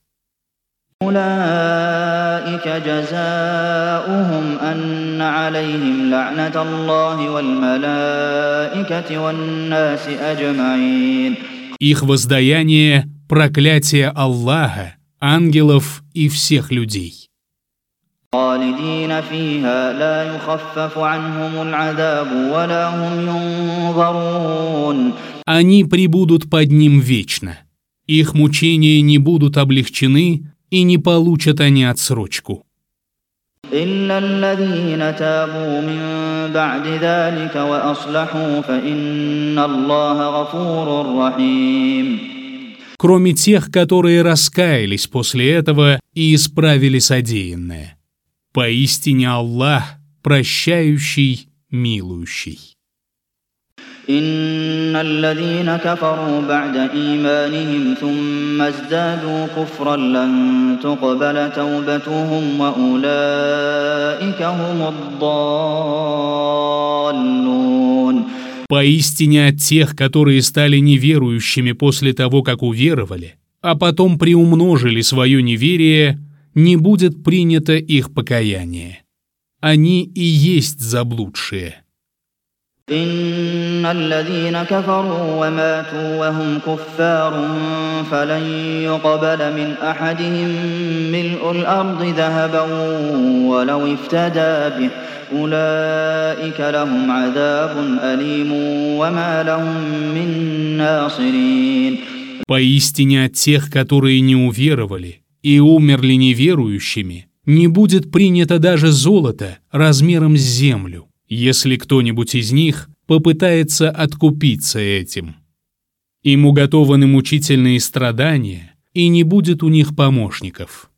أولئك جزاؤهم أن عليهم لعنة الله والملائكة والناس أجمعين. Их воздаяние – проклятие Аллаха, ангелов и всех людей. خالدين فيها لا يخفف عنهم العذاب ولا هم ينظرون. Они пребудут под ним вечно. Их мучения не будут облегчены, и не получат они отсрочку. إلا الذين تابوا من بعد ذلك وأصلحوا فإن الله غفور رحيم. Кроме тех, которые раскаялись после этого и исправили содеянное. Поистине Аллах прощающий, милующий. إن الذين كفروا بعد إيمانهم ثم ازدادوا كفرا لن تقبل توبتهم وأولئك هم الضالون. Поистине от тех, которые стали неверующими после того, как уверовали, а потом приумножили свое неверие, не будет принято их покаяние. Они и есть заблудшие. إن الذين كفروا وماتوا وهم كفار فلن يقبل من أحدهم ملء الأرض ذهبا ولو افتدى به أولئك لهم عذاب أليم وما لهم من ناصرين. Поистине от тех, которые не уверовали и умерли неверующими, не будет принято даже золото размером с землю, если кто-нибудь из них попытается откупиться этим. Им уготованы мучительные страдания, и не будет у них помощников.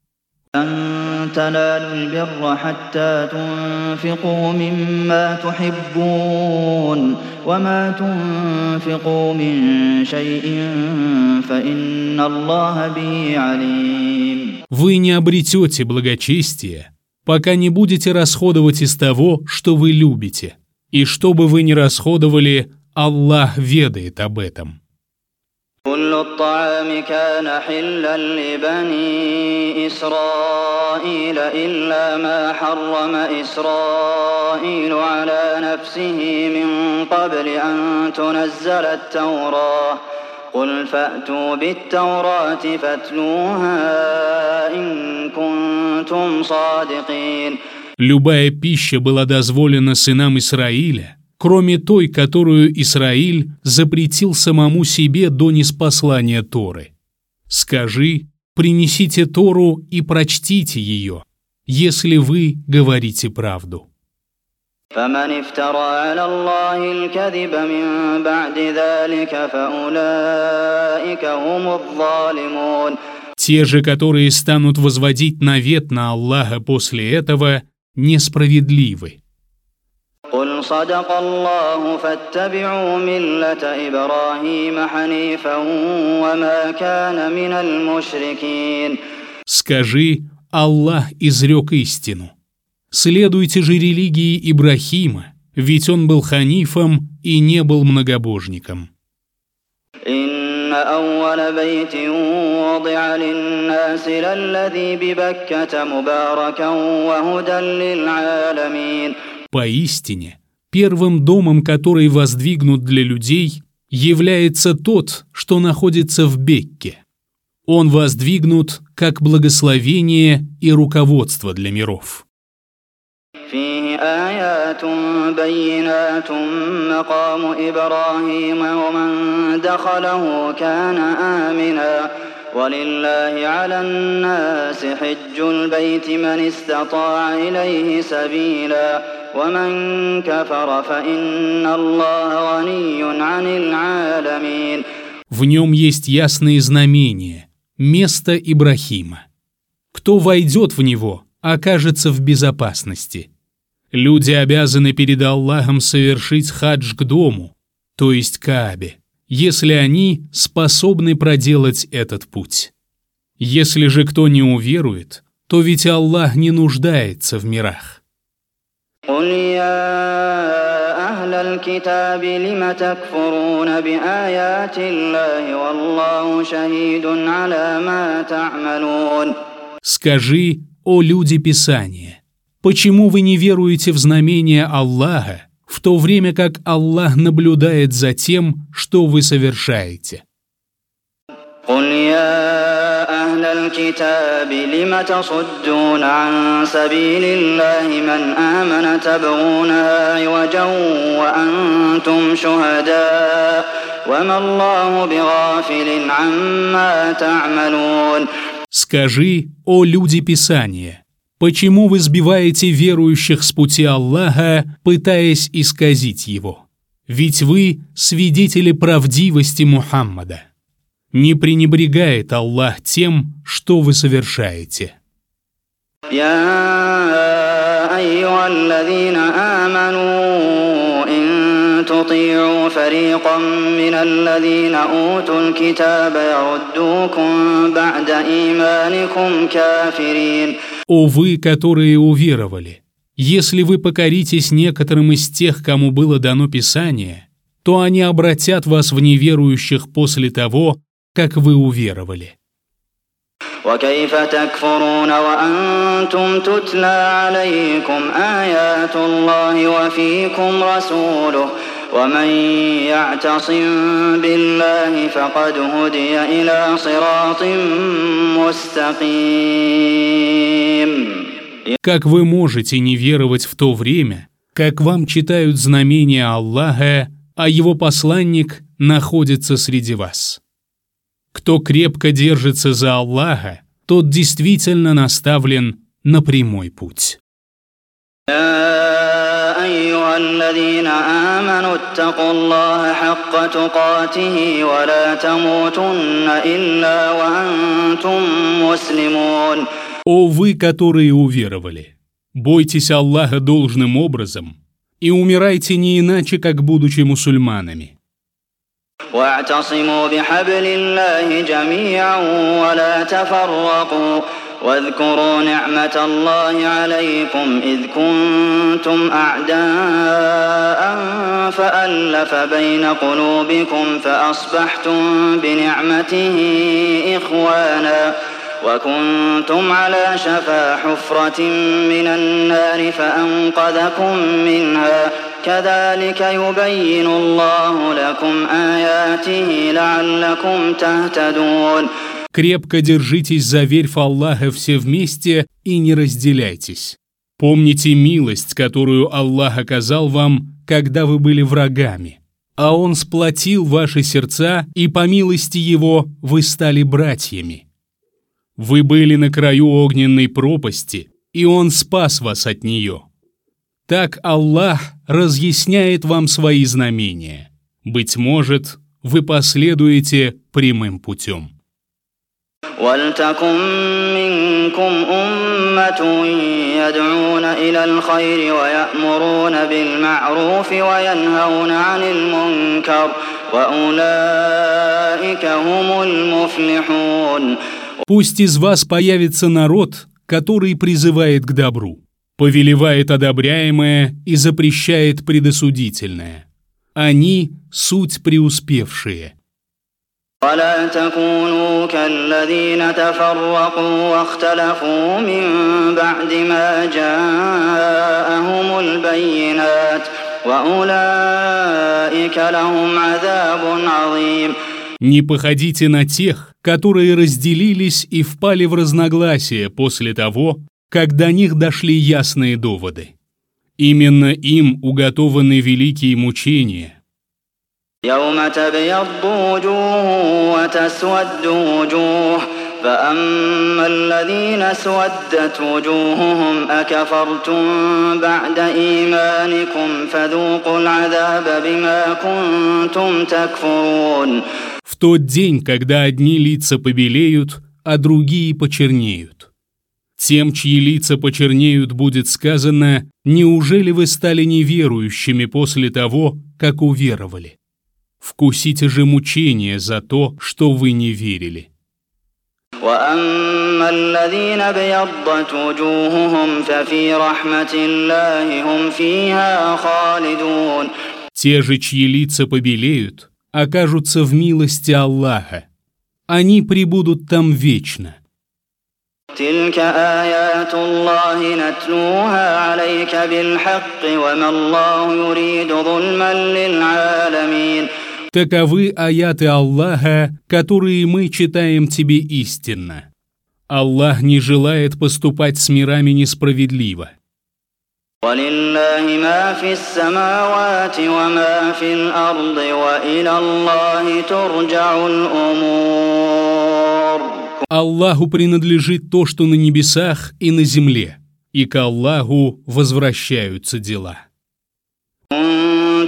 لن تنالوا البر حتى تنفقوا مما تحبون وما تنفقوا من شيء فإن الله به عليم. Вы не обретете благочестия, пока не будете расходовать из того, что вы любите. И что бы вы ни расходовали, Аллах ведает об этом. كل الطعام كان حلا لبني إسرائيل إلا ما حرم إسرائيل على نفسه من قبل أن تنزل التوراة قل فأتوا بالتوراة فاتلوها إن كنتم صادقين. Любая пища была дозволена сынам Исраиля, кроме той, которую Исраиль запретил самому себе до ниспослания Торы. Скажи, принесите Тору и прочтите ее, если вы говорите правду. فمن افترى على الله الكذب من بعد ذلك فأولئك هم الظالمون. Те же, которые станут возводить навет на Аллаха после этого, несправедливы. قل صدق الله فاتبعوا ملة إبراهيم حنيفا وما كان من المشركين. Скажи, Аллах изрек истину. Следуйте же религии Ибрахима, ведь он был ханифом и не был многобожником. إن أول بيت وضع للناس للذي ببكة مباركا وهدى للعالمين. Поистине, первым домом, который воздвигнут для людей, является тот, что находится в Бекке. Он воздвигнут как благословение и руководство для миров. فيه آيات بينات مقام إبراهيم ومن دخله كان آمنا ولله على الناس حج البيت من استطاع إليه سبيلا ومن كفر فإن الله غني عن العالمين. В нем есть ясные знамения, место Ибрахима. Кто войдет в него, окажется в безопасности. Люди обязаны перед Аллахом совершить хадж к дому, то есть Каабе, если они способны проделать этот путь. Если же кто не уверует, то ведь Аллах не нуждается в мирах. قل يا أهل الكتاب لم تكفرون بآيات الله والله شهيد على ما تعملون. Скажи, о люди Писания, почему вы не веруете в знамения Аллаха, в то время как Аллах наблюдает за тем, что вы совершаете? قل يا أهل الكتاب لم تصدون عن سبيل الله من آمن تبغونها عوجا وأنتم شهداء وما الله بغافل عما تعملون. Скажи, о люди Писания, почему вы сбиваете верующих с пути Аллаха, пытаясь исказить его? Ведь вы свидетели правдивости Мухаммада. Не пренебрегает Аллах тем, что вы совершаете. يا أيها الذين آمنوا إن تطيعوا فريقا من الذين أوتوا الكتاب يردوكم بعد إيمانكم كافرين. О вы, которые уверовали, если вы покоритесь некоторым из тех, кому было дано Писание, то они обратят вас в неверующих после того, как вы уверовали. وكيف تكفرون وأنتم تتلى عليكم آيات الله وفيكم رسوله ومن يعتصم بالله فقد هدي إلى صراط مستقيم. Как вы можете не веровать в то время, как вам читают знамения Аллаха, а его посланник находится среди вас? Кто крепко держится за Аллаха, тот действительно наставлен на прямой путь. يا أيها الذين آمنوا اتقوا الله حق تقاته ولا تموتن إلا وأنتم مسلمون. О вы, которые уверовали, бойтесь Аллаха должным образом и умирайте не иначе, как будучи мусульманами. واعتصموا بحبل الله جميعا ولا تفرقوا واذكروا نعمة الله عليكم إذ كنتم أعداء فألف بين قلوبكم فأصبحتم بنعمته إخوانا وكنتم على شفا حفرة من النار فأنقذكم منها كذلك يبين الله لكم آياته لعلكم تهتدون. Крепко держитесь за верфь Аллаха все вместе и не разделяйтесь. Помните милость, которую Аллах оказал вам, когда вы были врагами. А Он сплотил ваши сердца, и по милости Его вы стали братьями. Вы были на краю огненной пропасти, и Он спас вас от нее. Так Аллах разъясняет вам свои знамения. Быть может, вы последуете прямым путем. وَلْتَكُن مِّنكُمْ أُمَّةٌ يَدْعُونَ إِلَى الْخَيْرِ وَيَأْمُرُونَ بِالْمَعْرُوفِ وَيَنْهَوْنَ عَنِ الْمُنكَرِ وَأُولَٰئِكَ هُمُ الْمُفْلِحُونَ. Пусть из вас появится народ, который призывает к добру, повелевает одобряемое и запрещает предосудительное. Они — суть преуспевшие. ولا تكونوا كالذين تفرقوا واختلفوا من بعد ما جاءهم البينات وأولئك لهم عذاب عظيم. Не походите на тех, которые разделились и впали в разногласия после того, как до них дошли ясные доводы. Именно им уготованы великие мучения. يوم تبيض وجوه وتسود وجوه فأما الذين اسودت وجوههم أكفرتم بعد إيمانكم فذوقوا العذاب بما كنتم تكفرون. В тот день, когда одни лица побелеют, а другие почернеют. Тем, чьи лица почернеют, будет сказано: неужели вы стали неверующими после того, как уверовали? Вкусите же мучения за то, что вы не верили. وَأَمَّا الَّذِينَ ابْيَضَّتْ وُجُوهُهُمْ فَفِي رَحْمَةِ اللَّهِ هُمْ فِيهَا خَالِدُونَ. Те же, чьи лица побелеют, окажутся в милости Аллаха. Они пребудут там вечно. تِلْكَ آيَاتُ اللَّهِ نَتْلُوهَا عَلَيْكَ بِالْحَقِّ وَمَا اللَّهُ يُرِيدُ ظُلْمًا لِلْعَالَمِينَ. Таковы аяты Аллаха, которые мы читаем тебе истинно. Аллах не желает поступать с мирами несправедливо. وَلِلَّهِ مَا فِي السَّمَاوَاتِ وَمَا فِي الْأَرْضِ وَإِلَى اللَّهِ تُرْجَعُ الْأُمُورُ. Аллаху принадлежит то, что на небесах и на земле, и к Аллаху возвращаются дела. كنتم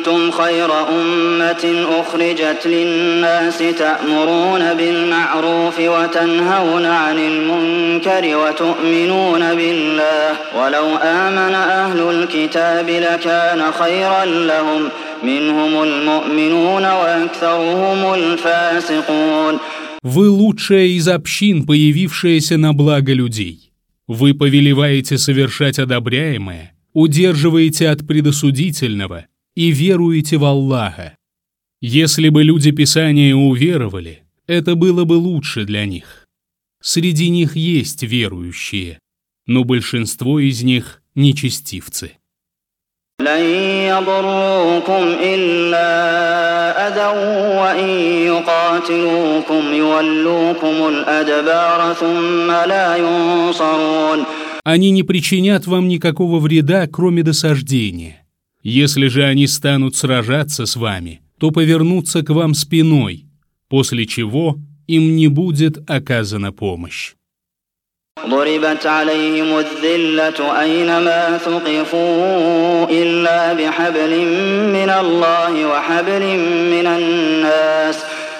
كنتم خير أمة أخرجت للناس تأمرون بالمعروف وتنهون عن المنكر وتؤمنون بالله ولو آمن أهل الكتاب لكان خيرا لهم منهم المؤمنون وأكثرهم الفاسقون. Вы лучшая из общин, появившаяся на благо людей. Вы повелеваете совершать одобряемое, удерживаете от предосудительного и веруете в Аллаха. Если бы люди Писания уверовали, это было бы лучше для них. Среди них есть верующие, но большинство из них нечестивцы. لن يضروكم إلا أذى وإن يقاتلوكم يولوكم الأدبار ثم لا ينصرون. Они не причинят вам никакого вреда, кроме досаждения. Если же они станут сражаться с вами, то повернутся к вам спиной, после чего им не будет оказана помощь. ضربت عليهم الذلة أينما ثقفوا إلا بحبل من الله وحبل من الناس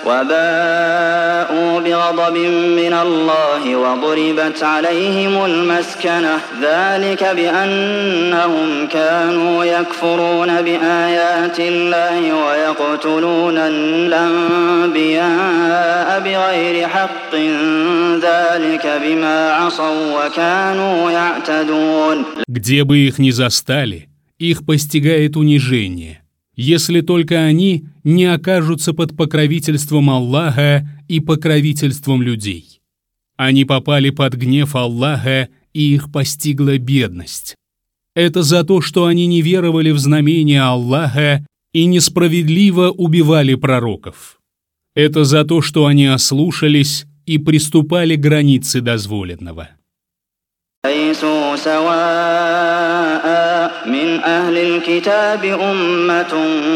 وباءوا بغضب من الله وضربت عليهم المسكنة ذلك بأنهم كانوا يكفرون بآيات الله ويقتلون الأنبياء بغير حق ذلك بما عصوا وكانوا يعتدون. Где бы их ни застали, их постигает унижение, если только они не окажутся под покровительством Аллаха и покровительством людей. Они попали под гнев Аллаха, и их постигла бедность. Это за то, что они не веровали в знамения Аллаха и несправедливо убивали пророков. Это за то, что они ослушались и приступали к границе дозволенного. ليسوا سواء من أهل الكتاب أمة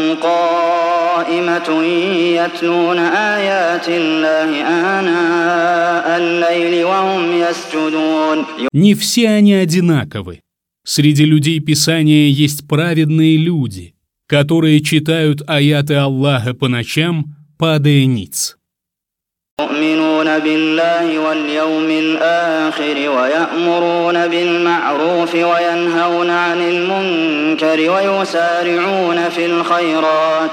قائمة يتلون آيات الله آناء الليل وهم يسجدون. Не все они одинаковы. Среди людей Писания есть праведные люди, которые читают аяты Аллаха по ночам, падая ниц. يؤمنون بالله واليوم الآخر ويأمرون بالمعروف وينهون عن المنكر ويسارعون في الخيرات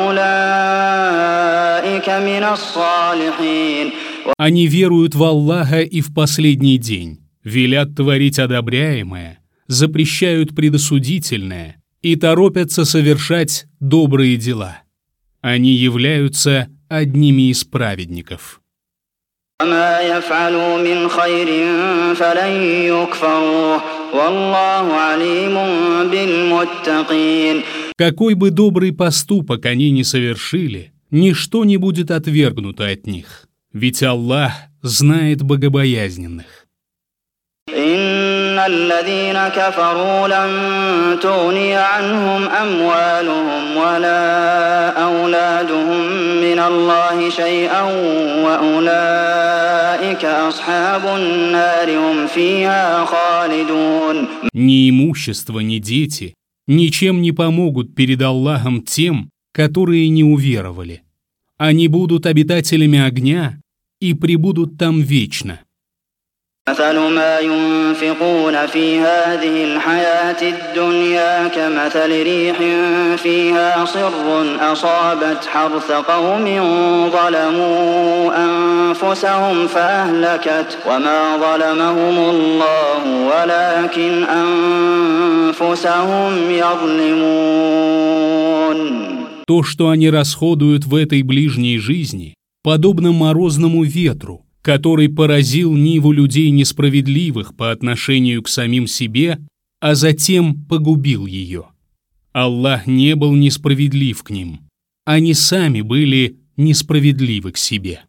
وأولئك من الصالحين. Они веруют в Аллаха и в последний день, велят творить одобряемое, запрещают предосудительное и торопятся совершать добрые дела. Они являются одними из праведников. وما يفعلوا من خير فلن يكفروه والله عليم بالمتقين. Какой бы добрый поступок они ни совершили, ничто не будет отвергнуто от них, ведь Аллах знает богобоязненных. إن الذين كفروا لن تغني عنهم أموالهم ولا أولادهم من الله شيئا وأولئك أصحاب النار هم فيها خالدون. Ни имущество, ни дети ничем не помогут перед Аллахом тем, которые не уверовали. Они будут обитателями огня и пребудут там вечно. مثل ما ينفقون في هذه الحياة الدنيا كمثل ريح فيها صر أصابت حرث قوم ظلموا أنفسهم فأهلكت وما ظلمهم الله ولكن أنفسهم يظلمون. То, что они расходуют в этой ближней жизни, подобно морозному ветру, который поразил ниву людей несправедливых по отношению к самим себе, а затем погубил ее. Аллах не был несправедлив к ним. Они сами были несправедливы к себе.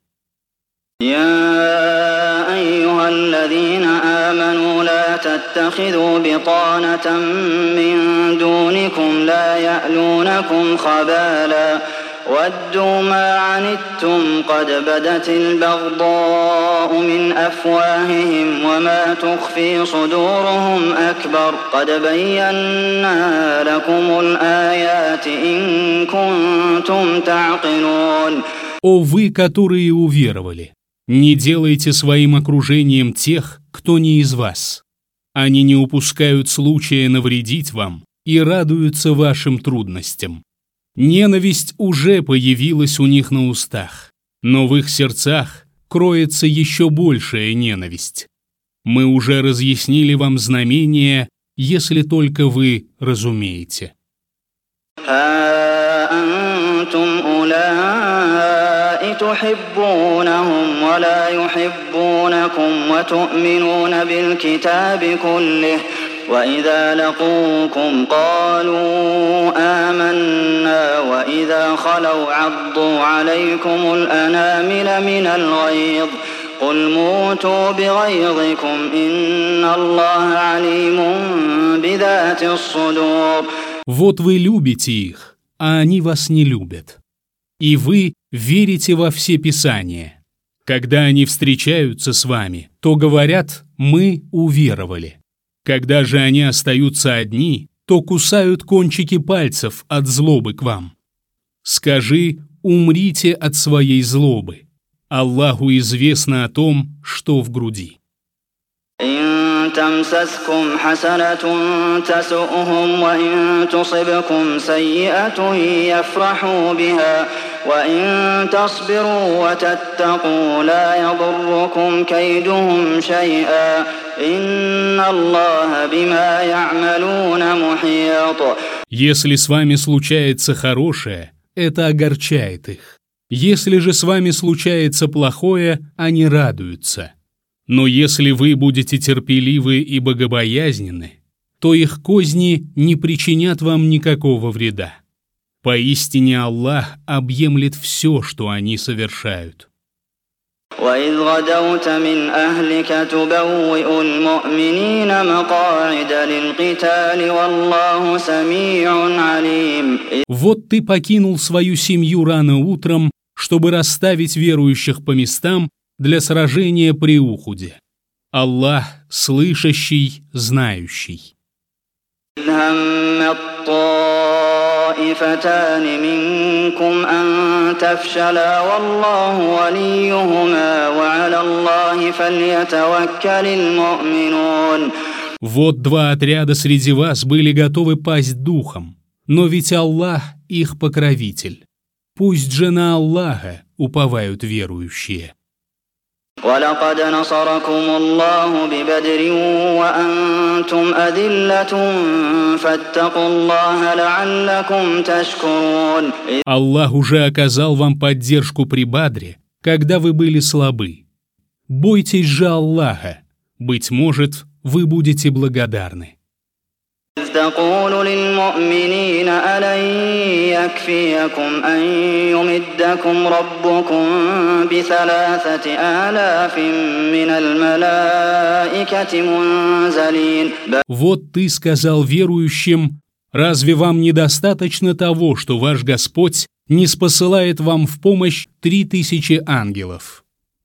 يا أيها الذين آمنوا لا تتخذوا بطانة من دونكم لا يألونكم خبالا وَدُّوا مَا عَنِتُّمْ قَدْ بَدَتِ الْبَغْضَاءُ مِنْ أَفْوَاهِهِمْ وَمَا تُخْفِي صُدُورُهُمْ أَكْبَرُ قَدْ بَيَّنَّا لَكُمُ الْآيَاتِ إِن كُنتُمْ تَعْقِلُونَ. О вы, которые уверовали, не делайте своим окружением тех, кто не из вас. Они не упускают случая навредить вам и радуются вашим трудностям. Ненависть уже появилась у них на устах, но в их сердцах кроется еще большая ненависть. Мы уже разъяснили вам знамения, если только вы разумеете. تحبونهم ولا يحبونكم وتؤمنون بالكتاب كله وإذا لقوكم قالوا آمنا وإذا خلوا عضوا عليكم الأنامل من الغيظ قل موتوا بغيظكم إن الله عليم بذات الصدور. Вот вы любите их, а они вас не любят. И вы верите во все Писания. Когда они встречаются с вами, то говорят «мы уверовали». Когда же они остаются одни, то кусают кончики пальцев от злобы к вам. Скажи «умрите от своей злобы». Аллаху известно о том, что в груди. تمسسكم حسنة تسؤهم وإن تصبكم سيئة يفرحوا بها وإن تصبروا وتتقوا لا يضركم كيدهم شيئا إن الله بما يعملون محيط. Если с вами случается хорошее, это огорчает их. Если же с вами случается плохое, они радуются. Но если вы будете терпеливы и богобоязненны, то их козни не причинят вам никакого вреда. Поистине Аллах объемлет все, что они совершают. وَإِذْ غَدَوْتَ مِنْ أَهْلِكَ تُبَوِّئُ الْمُؤْمِنِينَ مَقَاعِدَ لِلْقِتَالِ وَاللَّهُ سَمِيعٌ عَلِيمٌ. Вот ты покинул свою семью рано утром, чтобы расставить верующих по местам для сражения при Ухуде. Аллах слышащий, знающий. طائفتان منكم أن تفشلا والله وليهما وعلى الله فليتوكل المؤمنون. Вот два отряда среди вас были готовы пасть духом, но ведь Аллах их покровитель. Пусть же на Аллаха уповают верующие. ولقد نصركم الله ببدر وأنتم أذلة فاتقوا الله لعلكم تشكرون. Аллах уже оказал вам поддержку при Бадре, когда вы были слабы. Бойтесь же Аллаха, быть может, вы будете благодарны. تقول للمؤمنين ألن يكفيكم أن يمدكم ربكم ب3,000 من الملائكة منزلين. Вот ты сказал верующим, разве вам недостаточно того, что ваш Господь не спосылает вам в помощь 3000 ангелов?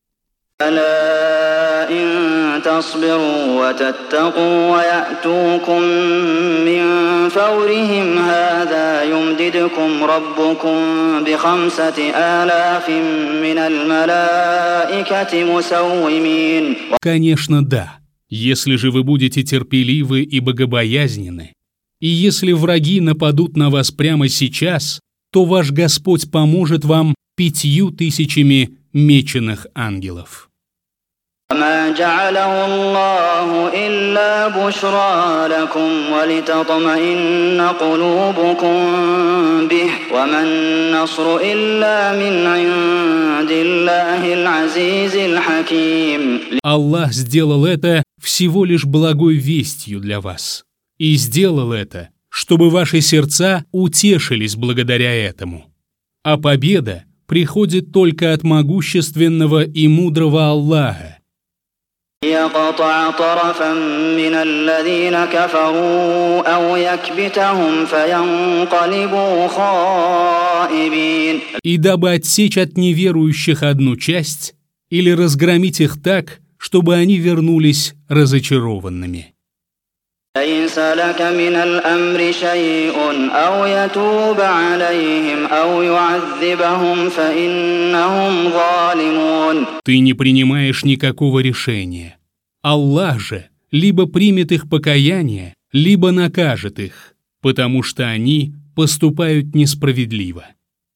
تصبروا وتتقوا ويأتوكم من فورهم هذا يمددكم ربكم ب5,000 من الملائكة مسومين. Конечно, да. Если же вы будете терпеливы и богобоязненны, и если враги нападут на вас прямо сейчас, то ваш Господь поможет вам 5000 меченых ангелов. ما جعله الله إلا بشرى لكم ولتطمئن قلوبكم به وما النصر إلا من عند الله العزيز الحكيم. Аллах сделал это всего лишь благой вестью для вас. И сделал это, чтобы ваши сердца утешились благодаря этому. А победа приходит только от могущественного и мудрого Аллаха. يقطع طرفا من الذين كفروا أو يكبتهم فينقلبوا خائبين. И дабы отсечь от неверующих одну часть, или разгромить их так, чтобы они вернулись разочарованными. ليس لك من الأمر شيء أو يتوب عليهم أو يعذبهم فإنهم ظالمون. Ты не принимаешь никакого решения. Аллах же либо примет их покаяние, либо накажет их, потому что они поступают несправедливо.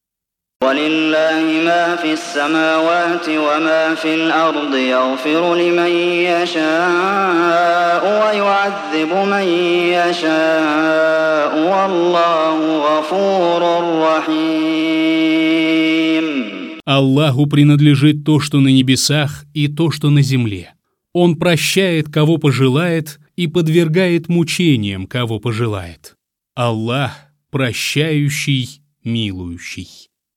ولله ما في السماوات وما في الأرض يغفر لمن يشاء ويعذب من يشاء والله غفور رحيم. Аллаху принадлежит то, что на небесах, и то, что на земле. Он прощает, кого пожелает, и подвергает мучениям, кого пожелает. Аллах прощающий, милующий.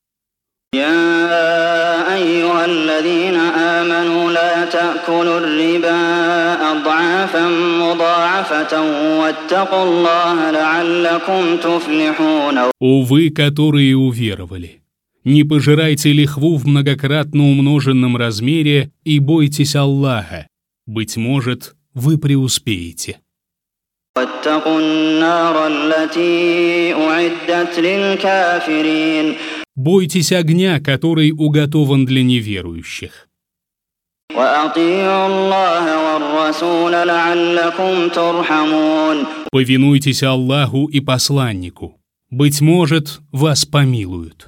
يا أيها الذين آمنوا لا تأكلوا الربا أضعافا مضاعفة واتقوا الله لعلكم تفلحون. О вы, которые уверовали, не пожирайте лихву в многократно умноженном размере и бойтесь Аллаха. Быть может, вы преуспеете. واتقوا النار التي أعدت للكافرين. Бойтесь огня, который уготован для неверующих. وأطيعوا الله والرسول لعلكم ترحمون. Повинуйтесь Аллаху и посланнику. Быть может, вас помилуют.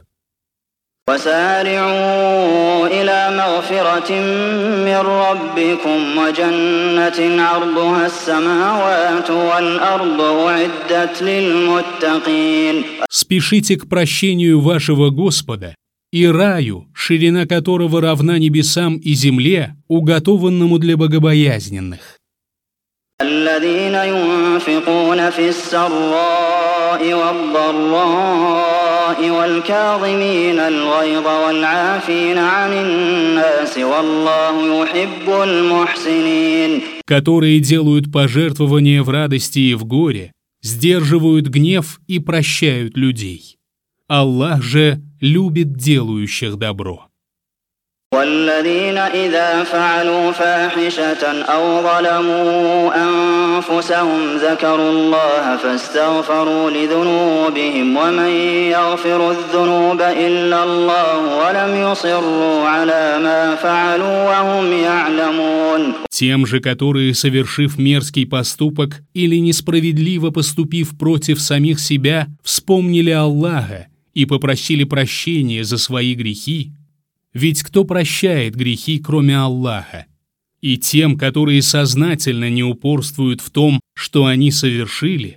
وسارعوا إلى مغفرة من ربكم وجنة عرضها السماوات والأرض أعدت للمتقين. Спешите к прощению вашего Господа и раю, ширина которого равна небесам и земле, уготованному для богобоязненных. الذين ينفقون في السراء والضراء والكاظمين الغيظ والعافين عن الناس والله يحب المحسنين. Которые делают пожертвования в радости и в горе, сдерживают гнев и прощают людей. Аллах же любит делающих добро. والذين إذا فعلوا فاحشة أو ظلموا أنفسهم ذكروا الله فاستغفروا لذنوبهم ومن يغفر الذنوب إلا الله ولم يصروا على ما فعلوا وهم يعلمون. Тем же, которые, совершив мерзкий поступок или несправедливо поступив против самих себя, вспомнили Аллаха и попросили прощения за свои грехи, ведь кто прощает грехи, кроме Аллаха? И тем, которые сознательно не упорствуют в том, что они совершили,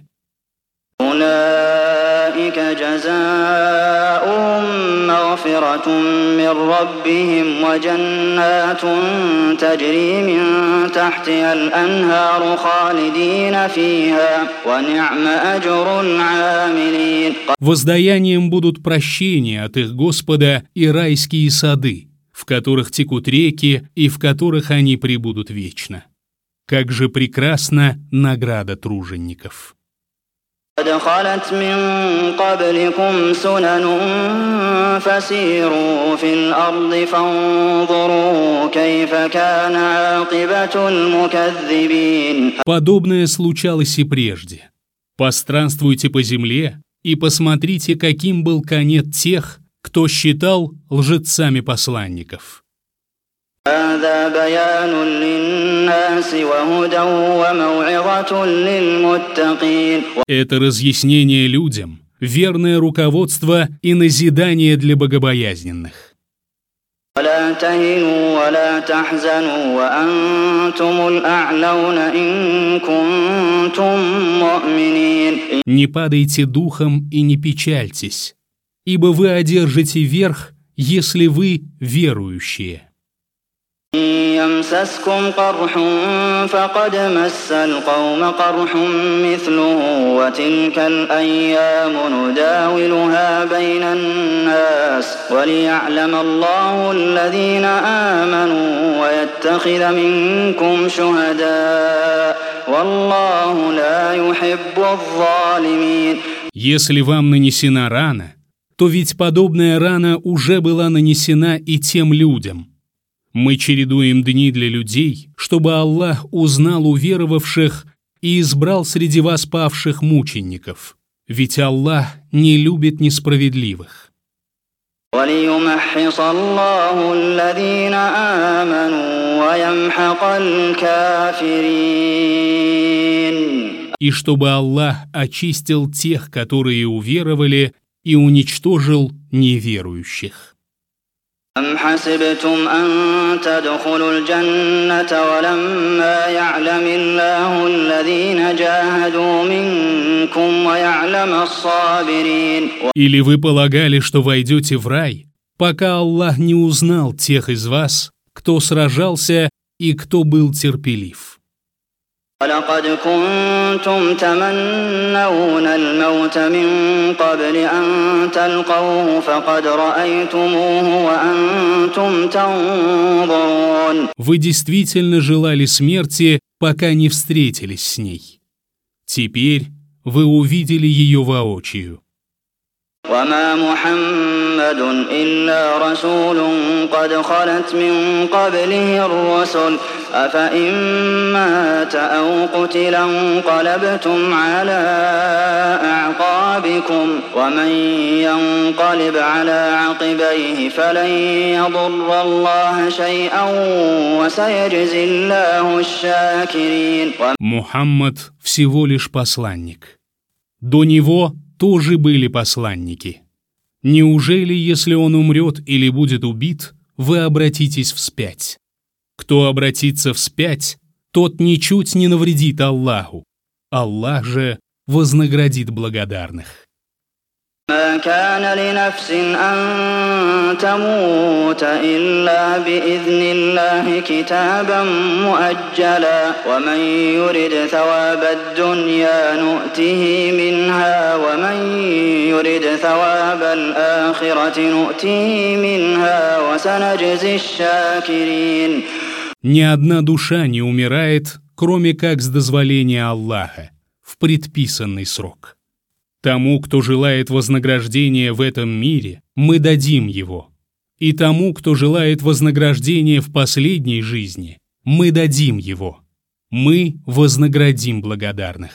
أولئك جزاؤهم مغفرة من ربهم وجنات تجري من تحتها الأنهار خالدين فيها ونعم أجر العاملين. воздаянием будут прощения от их Господа и райские сады, в которых текут реки и в которых они пребудут вечно. Как же прекрасна награда тружеников! قد خلت من قبلكم سنن فسيروا في الأرض فانظروا كيف كان عاقبة المكذبين. Подобное случалось и прежде. Постранствуйте по земле и посмотрите, каким был конец тех, кто считал лжецами посланников. هذا بيان للناس وهدى وموعظة للمتقين. Это разъяснение людям, верное руководство и назидание для богобоязненных. ولا تهنوا ولا تحزنوا وأنتم الأعلون إن كنتم مؤمنين. Не падайте духом и не печальтесь, ибо вы одержите верх, если вы верующие. يمسسكم قرح فقد مس القوم قرح مثله وتلك الأيام نداولها بين الناس وليعلم الله الذين آمنوا ويتخذ منكم شهداء والله لا يحب الظالمين. Если вам нанесена рана, то ведь подобная рана уже была нанесена и тем людям. Мы чередуем дни для людей, чтобы Аллах узнал уверовавших и избрал среди вас павших мучеников. Ведь Аллах не любит несправедливых. وَلِيُمَحِّصَ اللَّهُ الَّذِينَ آمَنُوا وَيَمْحَقَ الْكَافِرِينَ. И чтобы Аллах очистил тех, которые уверовали, и уничтожил неверующих. أَمْ حَسِبْتُمْ أَن تَدْخُلُوا الْجَنَّةَ وَلَمَّا يَعْلَمِ اللَّهُ الَّذِينَ جَاهَدُوا مِنكُمْ وَيَعْلَمَ الصَّابِرِينَ. Или вы полагали, что войдете в рай, пока Аллах не узнал тех из вас, кто сражался и кто был терпелив. وَلَقَدْ كُنتُمْ تَمَنَّوْنَ الْمَوْتَ مِن قَبْلِ أَن تَلْقَوْهُ فَقَدْ رَأَيْتُمُوهُ وَأَنتُمْ تَنظُرُونَ. Вы действительно желали смерти, пока не встретились с ней. Теперь вы увидели ее воочию. وَمَا مُحَمَّدٌ إِلَّا رَسُولٌ قَدْ خَلَتْ مِن قَبْلِهِ الرُّسُلُ أَفَإِن مَّاتَ أَوْ قُتِلَ انقَلَبْتُمْ عَلَىٰ أَعْقَابِكُمْ وَمَن يَنقَلِبْ عَلَىٰ عَقِبَيْهِ فَلَن يَضُرَّ اللَّهَ شَيْئًا وَسَيَجْزِي اللَّهُ الشَّاكِرِينَ. Мухаммад всего лишь посланник. До него тоже были посланники. Неужели, если он умрет или будет убит, вы обратитесь вспять? Кто обратится вспять, тот ничуть не навредит Аллаху. Аллах же вознаградит благодарных. ما كان لنفس أن تموت إلا بإذن الله كتابا مؤجلا ومن يرد ثواب الدنيا نؤته منها ومن يرد ثواب الآخرة نؤته منها وسنجزي الشاكرين. Ни одна душа не умирает, кроме как с дозволения Аллаха, в предписанный срок. Тому, кто желает вознаграждения в этом мире, мы дадим его. И тому, кто желает вознаграждения в последней жизни, мы дадим его. Мы вознаградим благодарных.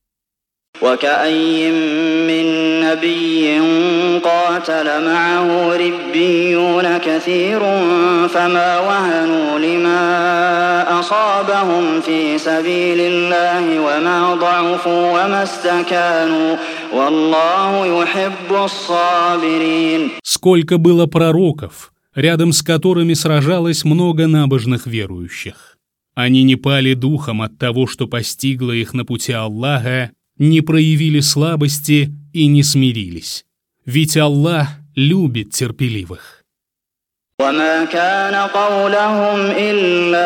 وكأين من نبي قاتل معه ربيون كثير فما وهنوا لما أصابهم في سبيل الله وما ضعفوا وما استكانوا والله يحب الصابرين. Сколько было пророков, рядом с которыми сражалось много набожных верующих. Они не пали духом от того, что постигло их на пути Аллаха, не проявили слабости и не смирились. Ведь Аллах любит терпеливых. وما كان قولهم إلا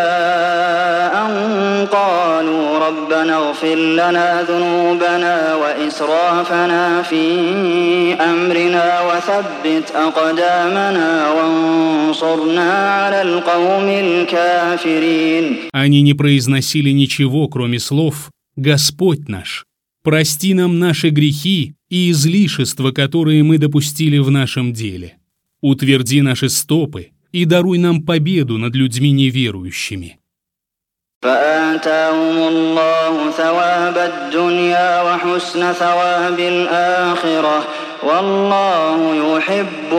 أن قالوا ربنا اغفر لنا ذنوبنا وإسرافنا في أمرنا وثبت أقدامنا وانصرنا على القوم الكافرين. Они не произносили ничего, кроме слов «Господь наш, прости нам наши грехи и излишества, которые мы допустили в нашем деле. Утверди наши стопы и даруй нам победу над людьми неверующими». فآتاهم الله ثواب الدنيا وحسن ثواب الآخرة والله يحب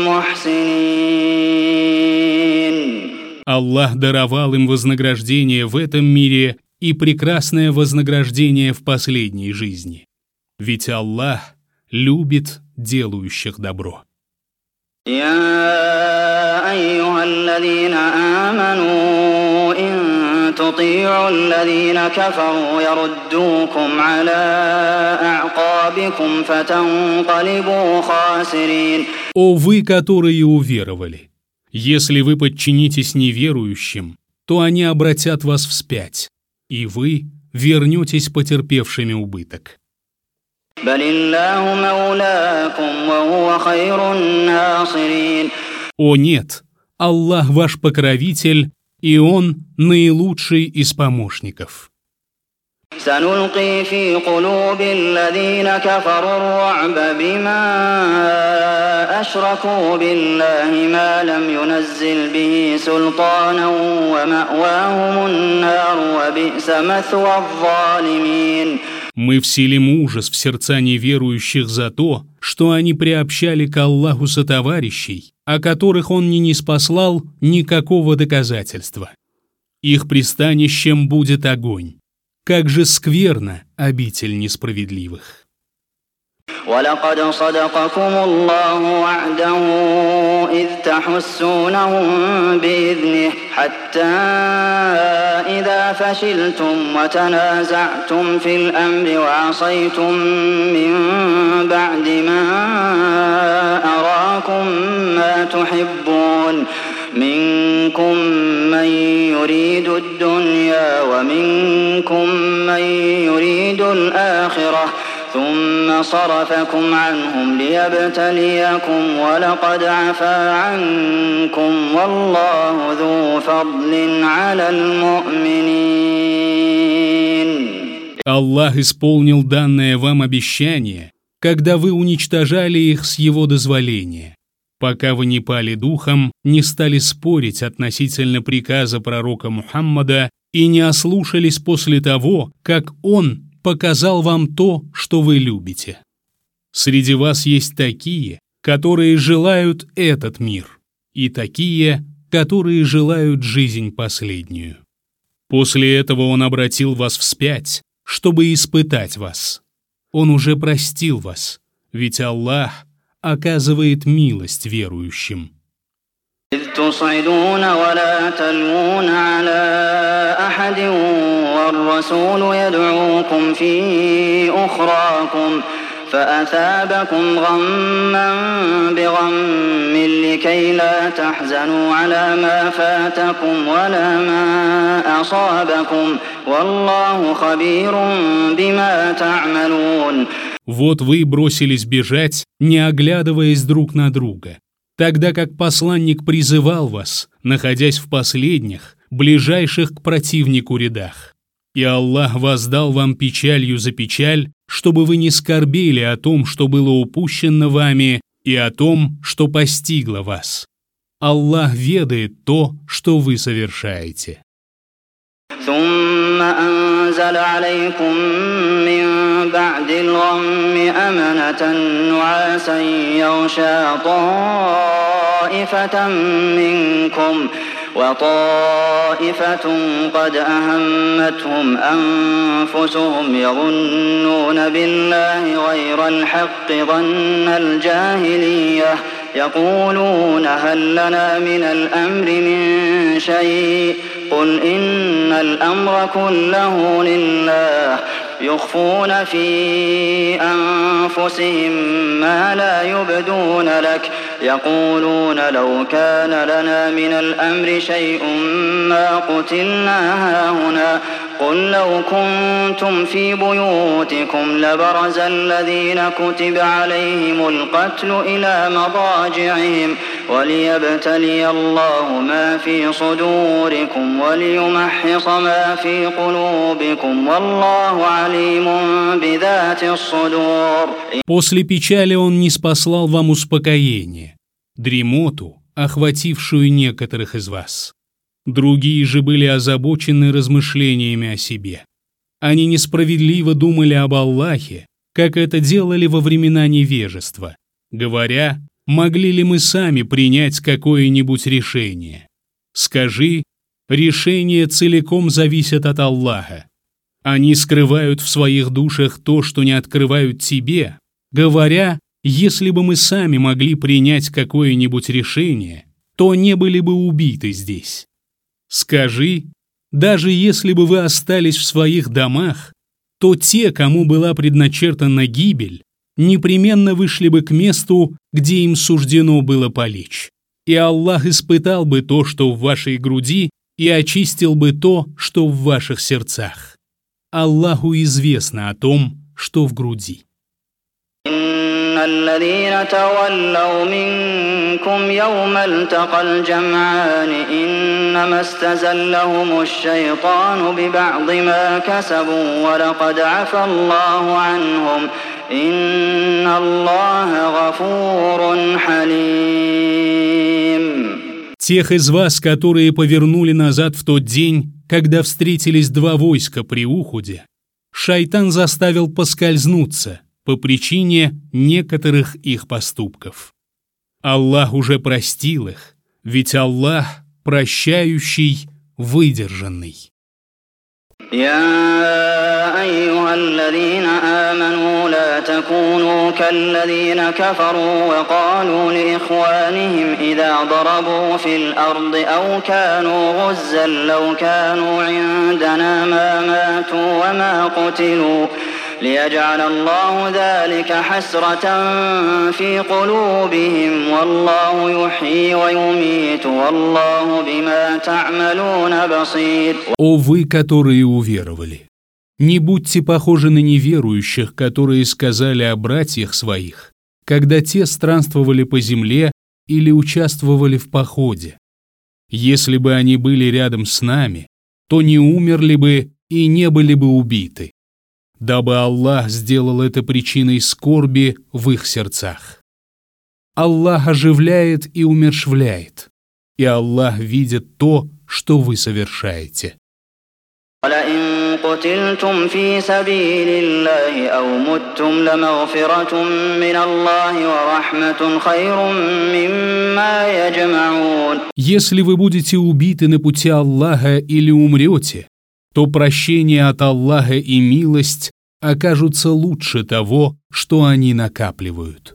المحسنين. Аллах даровал им вознаграждение в этом мире и прекрасное вознаграждение в последней жизни. Ведь Аллах любит делающих добро. يا أيها الذين آمنوا إن تطيعوا الذين كفروا يردوكم على أعقابكم فتنقلبوا خاسرين. О вы, которые уверовали! Если вы подчинитесь неверующим, то они обратят вас вспять, и вы вернетесь потерпевшими убыток. О нет, Аллах ваш покровитель, и Он наилучший из помощников. سنلقي في قلوب الذين كفروا الرعب بما أشركوا بالله ما لم ينزل به سلطانا ومأواهم النار وبئس مثوى الظالمين. Мы вселим ужас в сердца неверующих за то, что они приобщали к Аллаху сотоварищей, о которых Он не ниспослал никакого доказательства. Их пристанищем будет огонь. Как же скверна обитель несправедливых. ولقد صدقكم الله وعده إذ تحسونهم بإذنه حتى إذا فشلتم وتنازعتم في الأمر وعصيتم من بعد ما أراكم ما تحبون منكم من يريد الدنيا ومنكم من يريد الآخرة ثم صرفكم عنهم ليبتليكم ولقد عفا عنكم والله ذو فضل على المؤمنين. Аллах исполнил данное вам обещание, когда вы уничтожали их с Его дозволения, пока вы не пали духом, не стали спорить относительно приказа пророка Мухаммада и не ослушались после того, как он показал вам то, что вы любите. Среди вас есть такие, которые желают этот мир, и такие, которые желают жизнь последнюю. После этого Он обратил вас вспять, чтобы испытать вас. Он уже простил вас, ведь Аллах оказывает милость верующим. إذ تصعدون ولا تلوون على أحد والرسول يدعوكم في أخراكم فأثابكم غما بغم لكي لا تحزنوا على ما فاتكم ولا ما أصابكم والله خبير بما تعملون. Вот вы бросились бежать, не оглядываясь друг на друга, тогда как посланник призывал вас, находясь в последних, ближайших к противнику рядах. И Аллах воздал вам печалью за печаль, чтобы вы не скорбели о том, что было упущено вами, и о том, что постигло вас. Аллах ведает то, что вы совершаете. ثم أنزل عليكم من بعد الغم أمنة نعاسا يغشى طائفة منكم وطائفة قد أهمتهم أنفسهم يظنون بالله غير الحق ظن الجاهلية يقولون هل لنا من الأمر من شيء قل إن الأمر كله لله يخفون في أنفسهم ما لا يبدون لك يقولون لو كان لنا من الأمر شيء ما قتلنا هاهنا قل لو كنتم في بيوتكم لبرز الذين كتب عليهم القتل إلى مضاجعهم وليبتلي الله ما في صدوركم وليمحص ما في قلوبكم والله عليم بذات الصدور. После печали Он ниспослал вам успокоение, дремоту, охватившую некоторых из вас. Другие же были озабочены размышлениями о себе. Они несправедливо думали об Аллахе, как это делали во времена невежества, говоря, могли ли мы сами принять какое-нибудь решение. Скажи, решение целиком зависит от Аллаха. Они скрывают в своих душах то, что не открывают тебе, говоря, если бы мы сами могли принять какое-нибудь решение, то не были бы убиты здесь. Скажи, даже если бы вы остались в своих домах, то те, кому была предначертана гибель, непременно вышли бы к месту, где им суждено было полечь. и Аллах испытал бы то, что в вашей груди, и очистил бы то, что в ваших сердцах. Аллаху известно о том, что в груди. الذين تولوا منكم يوم التقى الجمعان إنما استزلهم الشيطان ببعض ما كسبوا ولقد عفى الله عنهم إن الله غفور حليم. Тех из вас, которые повернули назад в тот день, когда встретились два войска при Ухуде, шайтан заставил поскользнуться по причине некоторых их поступков. Аллах уже простил их, ведь Аллах прощающий, выдержанный. يا أيها الذين آمنوا لا تكونوا كالذين كفروا وقالوا لإخوانهم إذا ضربوا في الأرض أو كانوا غزا لو كانوا عندنا ما ماتوا وما قتلوا ليجعل الله ذلك حسرة في قلوبهم والله يحيي ويميت والله بما تعملون بصير. О вы, которые уверовали! Не будьте похожи на неверующих, которые сказали о братьях своих, когда те странствовали по земле или участвовали в походе. Если бы они были рядом с нами, то не умерли бы и не были бы убиты, дабы Аллах сделал это причиной скорби в их сердцах. Аллах оживляет и умерщвляет, и Аллах видит то, что вы совершаете. وَلَئِن قُتِلْتُمْ فِي سَبِيلِ اللَّهِ أَوْ مُتُّمْ لَمَغْفِرَةٌ مِّنَ اللَّهِ وَرَحْمَةٌ خَيْرٌ مِّمَّا يَجْمَعُونَ. Если вы будете убиты на пути Аллаха или умрете, то прощение от Аллаха и милость окажутся лучше того, что они накапливают.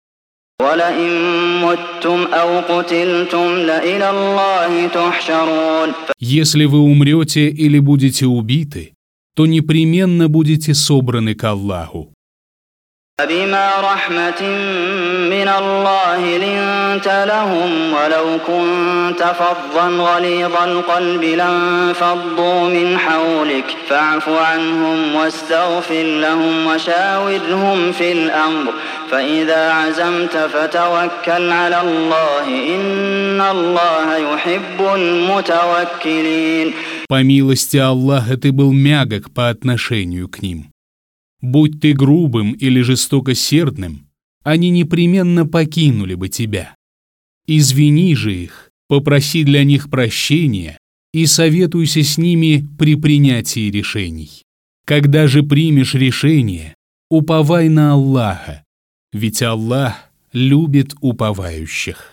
Если вы умрете или будете убиты, то непременно будете собраны к Аллаху. فبما رحمة من الله لنت لهم ولو كنت فظا غليظ القلب لانفضوا من حولك فاعف عنهم واستغفر لهم وشاورهم في الأمر فإذا عزمت فتوكل على الله إن الله يحب المتوكلين. По милости Аллаха ты был мягок по отношению к ним. Будь ты грубым или жестокосердным, они непременно покинули бы тебя. Извини же их, попроси для них прощения и советуйся с ними при принятии решений. Когда же примешь решение, уповай на Аллаха, ведь Аллах любит уповающих.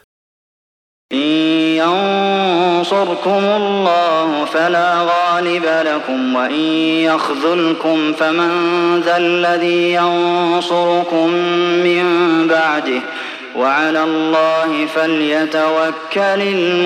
ينصركم الله فلا غالب لكم وإن يخذلكم فمن ذا الذي ينصركم من بعده وعلى الله فليتوكل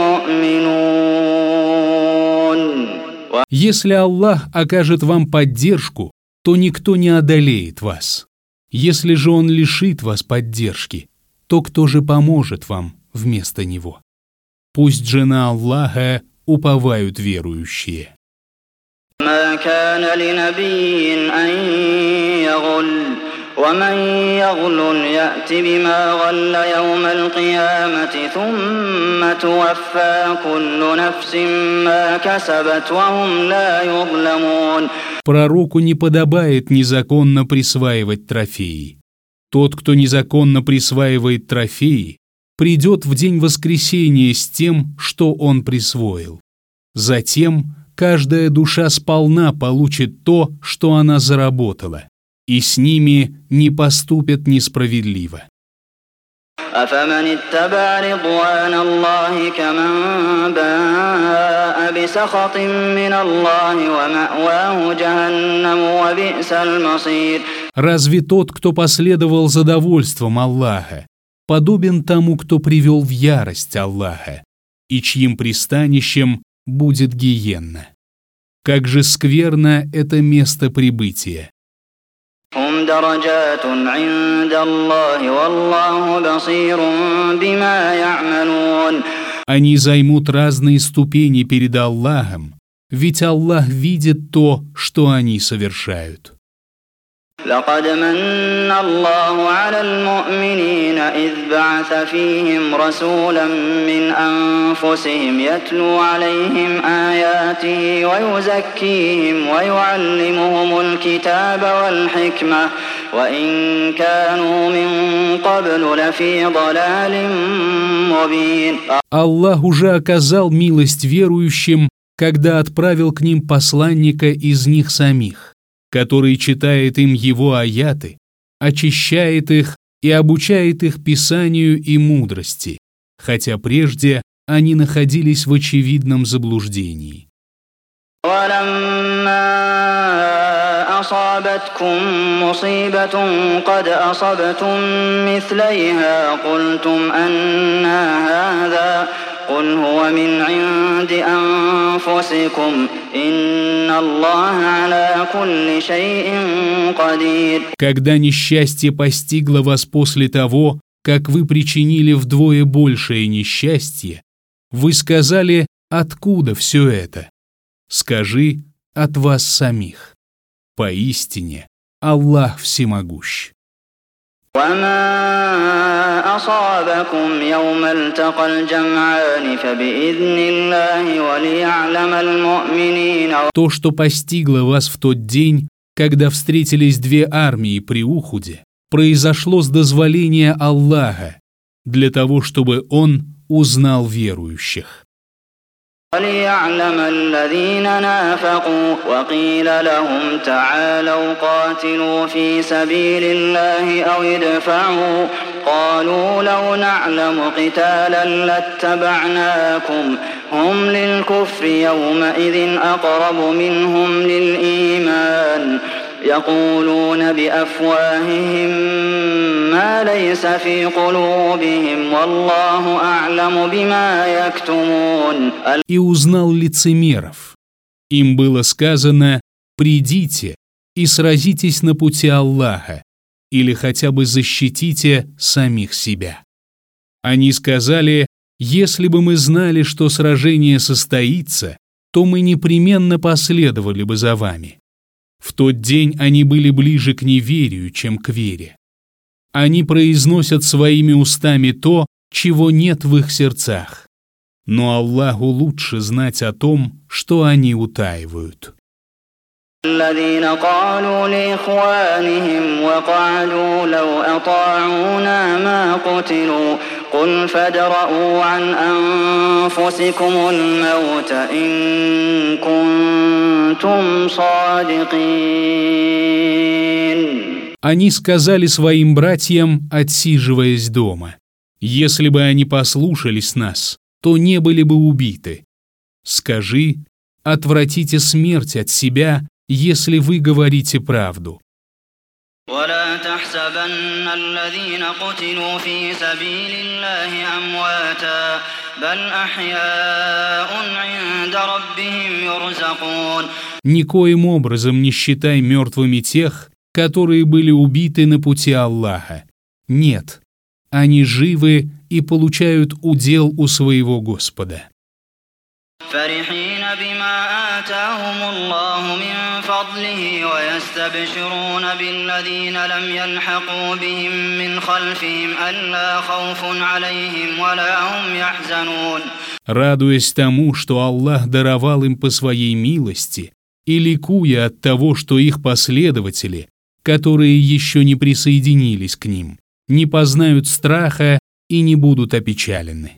المؤمنون. Если Аллах окажет вам поддержку, то никто не одолеет вас. Если же Он лишит вас поддержки, то кто же поможет вам вместо Него? Пусть же на Аллаха уповают верующие. ما كان لنبي أن يغل ومن يغل يأت بما غل يوم القيامة ثم توفى كل نفس ما كسبت وهم لا يظلمون. Пророку не подобает незаконно присваивать трофеи. Тот, кто незаконно присваивает трофеи, придет в день воскресения с тем, что он присвоил. Затем каждая душа сполна получит то, что она заработала, и с ними не поступят несправедливо. أفمن اتبع رضوان الله كمن باء بسخط من الله ومأواه جهنم وبئس المصير. Разве тот, кто последовал за довольством Аллаха, подобен тому, кто привел в ярость Аллаха, и чьим пристанищем будет гиенна? Как же скверно это место прибытия! هم درجات عند الله والله بصير بما يعملون. Они займут разные ступени перед Аллахом, ведь Аллах видит то, что они совершают. لقد من الله على المؤمنين إذ بعث فيهم رسولا من أنفسهم يتلو عليهم آياته ويزكيهم ويعلمهم الكتاب والحكمة وإن كانوا من قبل لفي ضلال مبين. Аллах уже оказал милость верующим, когда отправил к ним посланника из них самих, который читает им его аяты, очищает их и обучает их писанию и мудрости, хотя прежде они находились в очевидном заблуждении. أصابتكم مصيبة قد أصبتم مثليها قلتم أنى هذا قل هو من عند أنفسكم إن الله على كل شيء قدير. Когда несчастье постигло вас после того, как вы причинили вдвое большее несчастье, вы сказали, откуда все это? Скажи, от вас самих. Поистине, Аллах всемогущ. وما أصابكم يوم التقى الجمعان فبإذن الله وليعلم المؤمنين. То, что постигло вас в тот день, когда встретились две армии при Ухуде, произошло с дозволения Аллаха, для того, чтобы Он узнал верующих. وليعلم الذين نافقوا وقيل لهم تعالوا قاتلوا في سبيل الله أو ادفعوا قالوا لو نعلم قتالا لاتبعناكم هم للكفر يومئذ أقرب منهم للإيمان يقولون بأفواههم ما ليس في قلوبهم والله أعلم بما يكتمون. И узнал лицемеров. Им было сказано: «Придите и сразитесь на пути Аллаха, или хотя бы защитите самих себя». Они сказали: «Если бы мы знали, что сражение состоится, то мы непременно последовали бы за вами». В тот день они были ближе к неверию, чем к вере. Они произносят своими устами то, чего нет в их сердцах. Но Аллаху лучше знать о том, что они утаивают. الذين قالوا لإخوانهم وقعدوا لو أطاعونا ما قتلوا قل فادرءوا عن أنفسكم الموت إن كنتم صادقين. Они сказали своим братьям, отсиживаясь дома: «Если бы они послушались нас, то не были бы убиты». Скажи: «Отвратите смерть от себя, если вы говорите правду». ولا تحسبن الذين قتلوا في سبيل الله أمواتا بل أحياء عند ربهم يرزقون. Никоим образом не считай мертвыми тех, которые были убиты на пути Аллаха. Нет, они живы и получают удел у своего Господа. فرحين بما آتاهم الله من فضله ويستبشرون بالذين لم يلحقوا بهم من خلفهم ألا خوف عليهم ولا هم يحزنون. Радуясь тому, что Аллах даровал им по своей милости, и ликуя от того, что их последователи, которые еще не присоединились к ним, не познают страха и не будут опечалены.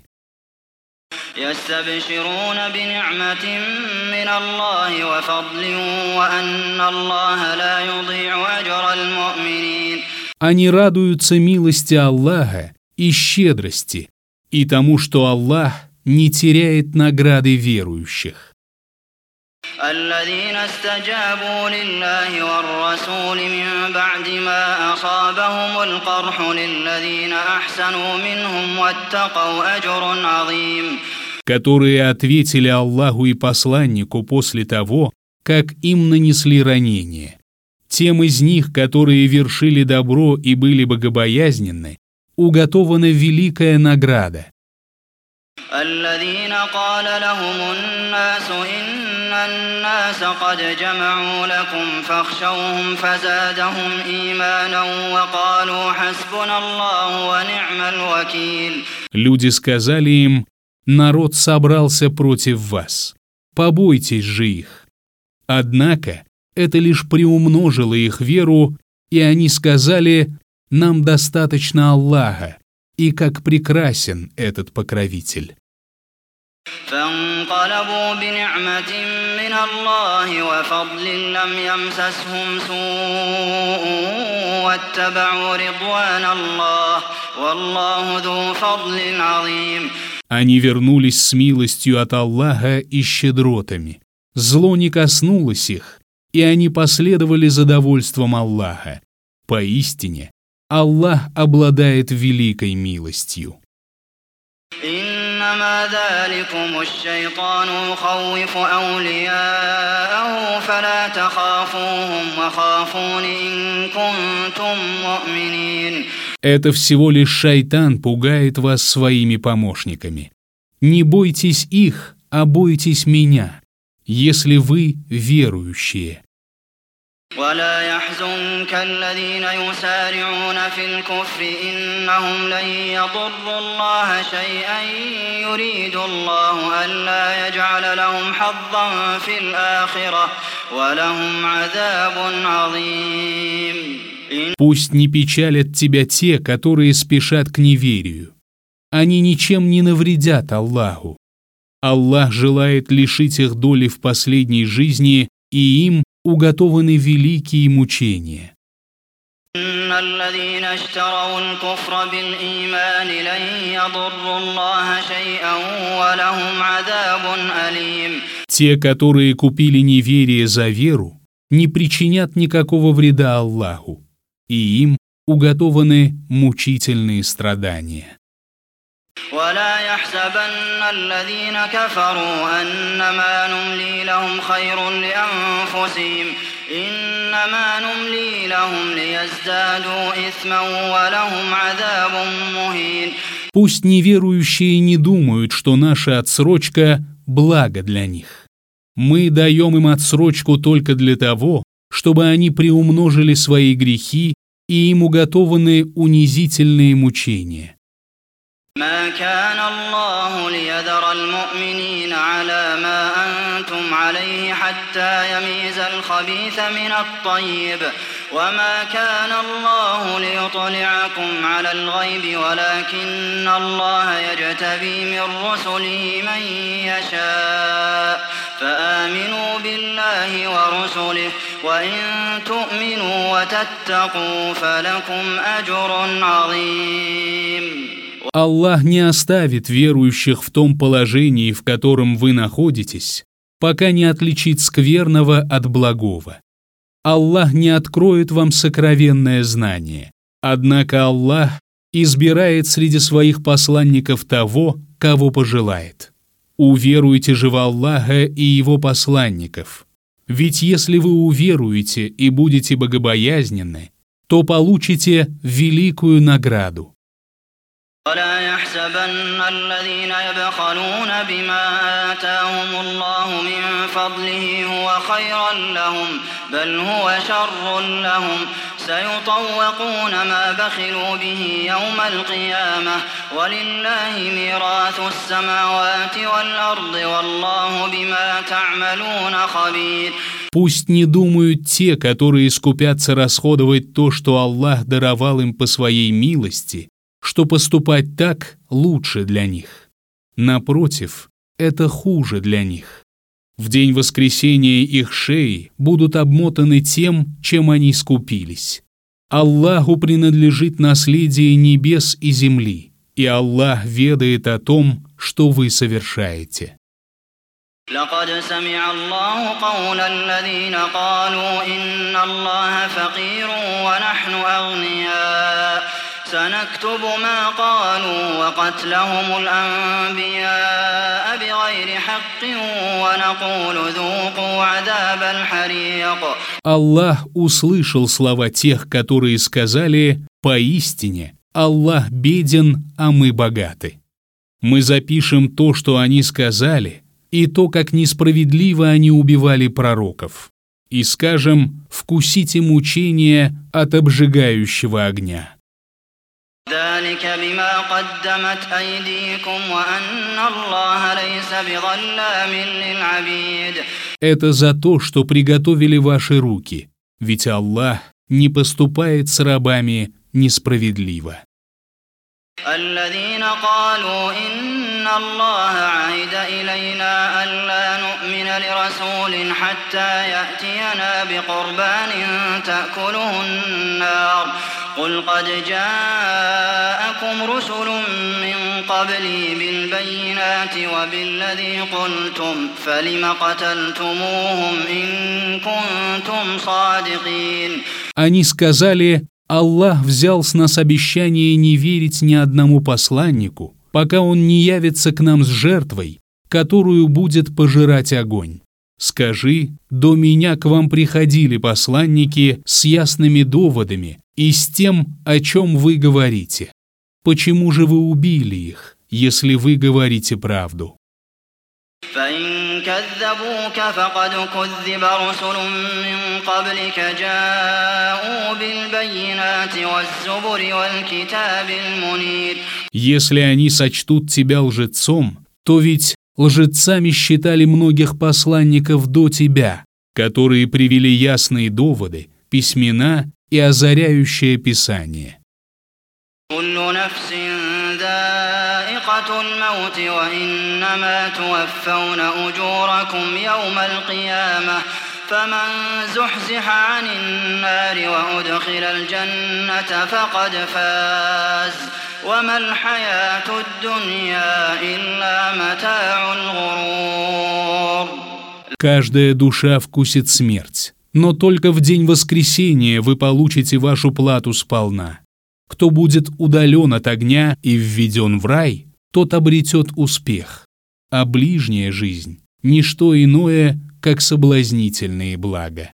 يستبشرون بنعمة من الله وفضل وأن الله لا يضيع أجر المؤمنين. Они радуются милости Аллаха и щедрости, и тому, что Аллах не теряет награды верующих. الذين استجابوا لله والرسول من بعد ما أصابهم القرح للذين أحسنوا منهم واتقوا أجر عظيم. Которые ответили Аллаху и посланнику после того, как им нанесли ранение. Тем из них, которые вершили добро и были богобоязненны, уготована великая награда. الذين قال لهم الناس إن الناس قد جمعوا لكم فاخشوهم فزادهم إيمانا وقالوا حسبنا الله ونعم الوكيل. Люди сказали им: народ собрался против вас, побойтесь же их. Однако это лишь приумножило их веру, и они сказали: нам достаточно Аллаха, и как прекрасен этот покровитель. فانقلبوا بنعمة من الله وفضل لم يمسسهم سوء واتبعوا رضوان الله والله ذو فضل عظيم. Они вернулись с милостью от Аллаха и щедротами. Зло не коснулось их, и они последовали за довольством Аллаха. Поистине, Аллах обладает великой милостью. إنما ذلكم الشيطان يخوف أولياءه فلا تخافوهم وخافون إن كنتم مؤمنين. Это всего лишь шайтан пугает вас своими помощниками. Не бойтесь их, а бойтесь меня, если вы верующие. ولا يحزنك الذين يسارعون في الكفر إنهم لن يضروا الله شيئا يريد الله ألا يجعل لهم حظا في الآخرة ولهم عذاب عظيم. Пусть не печалят тебя те, которые спешат к неверию. Они ничем не навредят Аллаху. Аллах желает лишить их доли в последней жизни, и им уготованы великие мучения. إن الذين اشتروا الكفر بالإيمان لن يضروا الله شيئا ولهم عذاب أليم. Те, которые купили неверие за веру, не причинят никакого вреда Аллаху, и им уготованы мучительные страдания. ولا يحسبن الذين كفروا أنما نملي لهم خير لأنفسهم إنما نملي لهم ليزدادوا إثما ولهم عذاب مهين. Пусть неверующие не думают, что наша отсрочка – благо для них. Мы даем им отсрочку только для того, чтобы они приумножили свои грехи, и им уготованы унизительные мучения. ما كان الله ليذر المؤمنين على ما أنتم عليه حتى يميز الخبيث من الطيب وما كان الله ليطلعكم على الغيب ولكن الله يجتبي من رسله من يشاء فآمنوا بالله ورسله وإن تؤمنوا وتتقوا فلكم أجر عظيم. Аллах не оставит верующих в том положении, в котором вы находитесь, пока не отличит скверного от благого. Аллах не откроет вам сокровенное знание, однако Аллах избирает среди своих посланников того, кого пожелает. Уверуйте же в Аллаха и Его посланников, ведь если вы уверуете и будете богобоязненны, то получите великую награду. ولا يحسبن الذين يبخلون بما آتاهم الله من فضله هو خيرا لهم بل هو شر لهم سيطوقون ما بخلوا به يوم القيامة ولله ميراث السماوات والأرض والله بما تعملون خبير. Пусть не думают те, которые скупятся расходовать то, что Аллах даровал им по своей милости, что поступать так лучше для них. Напротив, это хуже для них. В день воскресения их шеи будут обмотаны тем, чем они скупились. Аллаху принадлежит наследие небес и земли, и Аллах ведает о том, что вы совершаете. لقد سمع الله قول الذين قالوا إن الله فقير ونحن أغنياء سنكتب ما قالوا وقتلهم الأنبياء بغير حق ونقول ذوقوا عذاب الحريق. Аллах услышал слова тех, которые сказали: «Поистине, Аллах беден, а мы богаты». Мы запишем то, что они сказали, и то, как несправедливо они убивали пророков, и скажем: вкусите мучения от обжигающего огня. ذلك بما قدمت أيديكم وأن الله ليس بظلام للعبيد. Это за то, что приготовили ваши руки, ведь Аллах не поступает с рабами несправедливо. الذين قالوا إن الله عهد إلينا ألا نؤمن لرسول حتى يأتينا بقربان تأكله النار قل قد جاءكم رسل من قبلي بالبينات وبالذي قلتم فلم قتلتموهم إن كنتم صادقين. Они сказали: Аллах взял с нас обещание не верить ни одному посланнику, пока он не явится к нам с жертвой, которую будет пожирать огонь. Скажи: до меня к вам приходили посланники с ясными доводами и с тем, о чем вы говорите. Почему же вы убили их, если вы говорите правду? فإن كذبوك فقد كذب رسل من قبلك جاءوا بالبينات والزبر والكتاب المنير. Если они сочтут тебя лжецом, то ведь лжецами считали многих посланников до тебя, которые привели ясные доводы, письмена и озаряющее Писание. كل نفس ذائقة الموت وإنما توفون أجوركم يوم القيامة فمن زحزح عن النار وأدخل الجنة فقد فاز وما الحياة الدنيا إلا متاع الغرور. Каждая душа вкусит смерть, но только в день воскресения вы получите вашу плату сполна. Кто будет удален от огня и введен в рай, тот обретет успех, а ближняя жизнь – ничто иное, как соблазнительные блага.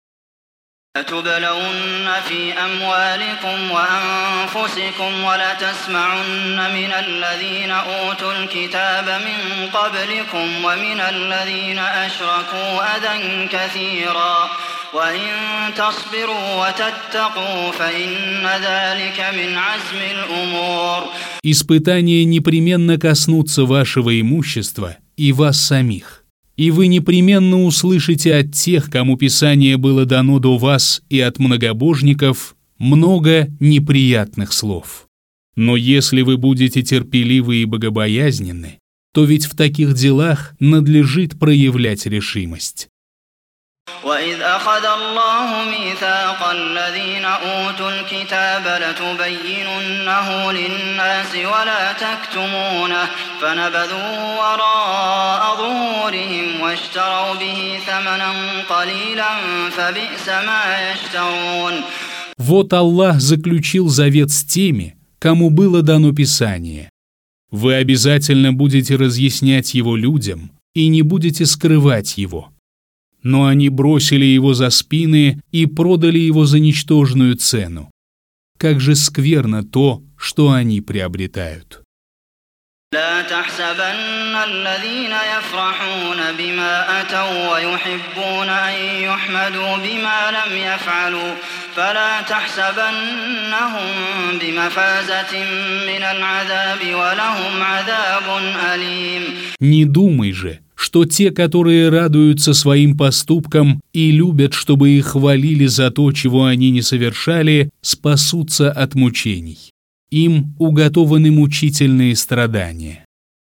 لتبلون في أموالكم وأنفسكم ولتسمعن من الذين أوتوا الكتاب من قبلكم ومن الذين أشركوا أذى كثيرا وإن تصبروا وتتقوا فإن ذلك من عزم الأمور. Испытания непременно коснутся вашего имущества и вас самих. И вы непременно услышите от тех, кому Писание было дано до вас, и от многобожников, много неприятных слов. Но если вы будете терпеливы и богобоязненны, то ведь в таких делах надлежит проявлять решимость. وإذ أخذ الله ميثاق الذين أوتوا الكتاب لتبيننه للناس ولا تكتمونه فنبذوه وراء ظهورهم واشتروا به ثمنا قليلا فبئس ما يشترون. Вот Аллах заключил завет с теми, кому было дано Писание. Вы обязательно будете разъяснять его людям и не будете скрывать его. Но они бросили его за спины и продали его за ничтожную цену. Как же скверно то, что они приобретают. لا تحسبن الذين يفرحون بما أتوا ويحبون أن يحمدوا بما لم يفعلوا فلا تحسبنهم بمفازة من العذاب ولهم عذاب أليم. Не думай же, что те, которые радуются своим поступкам и любят, чтобы их хвалили за то, чего они не совершали, спасутся от мучений. Им уготованы мучительные страдания.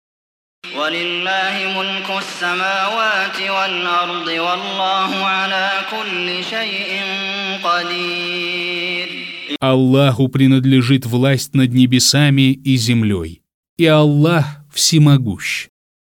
وَلِلَّهِ مُلْكُ السَّمَاوَاتِ وَالْأَرْضِ وَاللَّهُ عَلَى كُلِّ شَيْءٍ قَدِيرٌ. Аллаху принадлежит власть над небесами и землей, и Аллах всемогущ.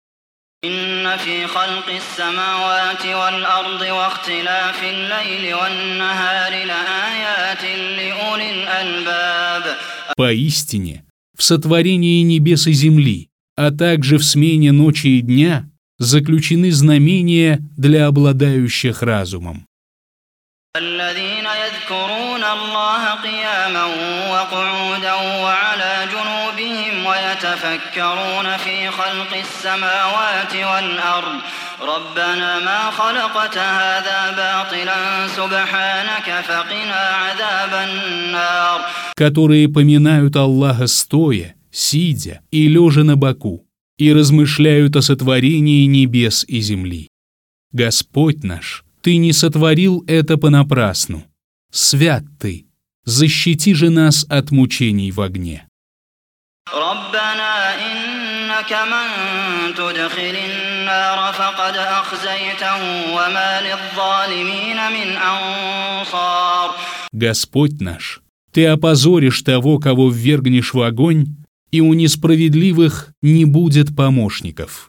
إن في خلق السماوات والأرض واختلاف الليل والنهار لآيات لأولي الألباب. Поистине, в сотворении небес и земли, а также в смене ночи и дня, заключены знамения для обладающих разумом. الذين يذكرون الله قياما وقعودا وعلى جنوبهم ويتفكرون يتفكرون في خلق السماوات والأرض ربنا ما خلقت هذا باطلا سبحانك فقنا عذاب النار. Которые поминают Аллаха стоя, сидя и лежа на боку, и размышляют о сотворении небес и земли. Господь наш, Ты не сотворил это понапрасну. Свят Ты, защити же нас от мучений в огне. ربنا إنك من تدخل النار فقد أخزيته وما للظالمين من أنصار. Господь наш, Ты опозоришь того, кого ввергнешь в огонь, и у несправедливых не будет помощников.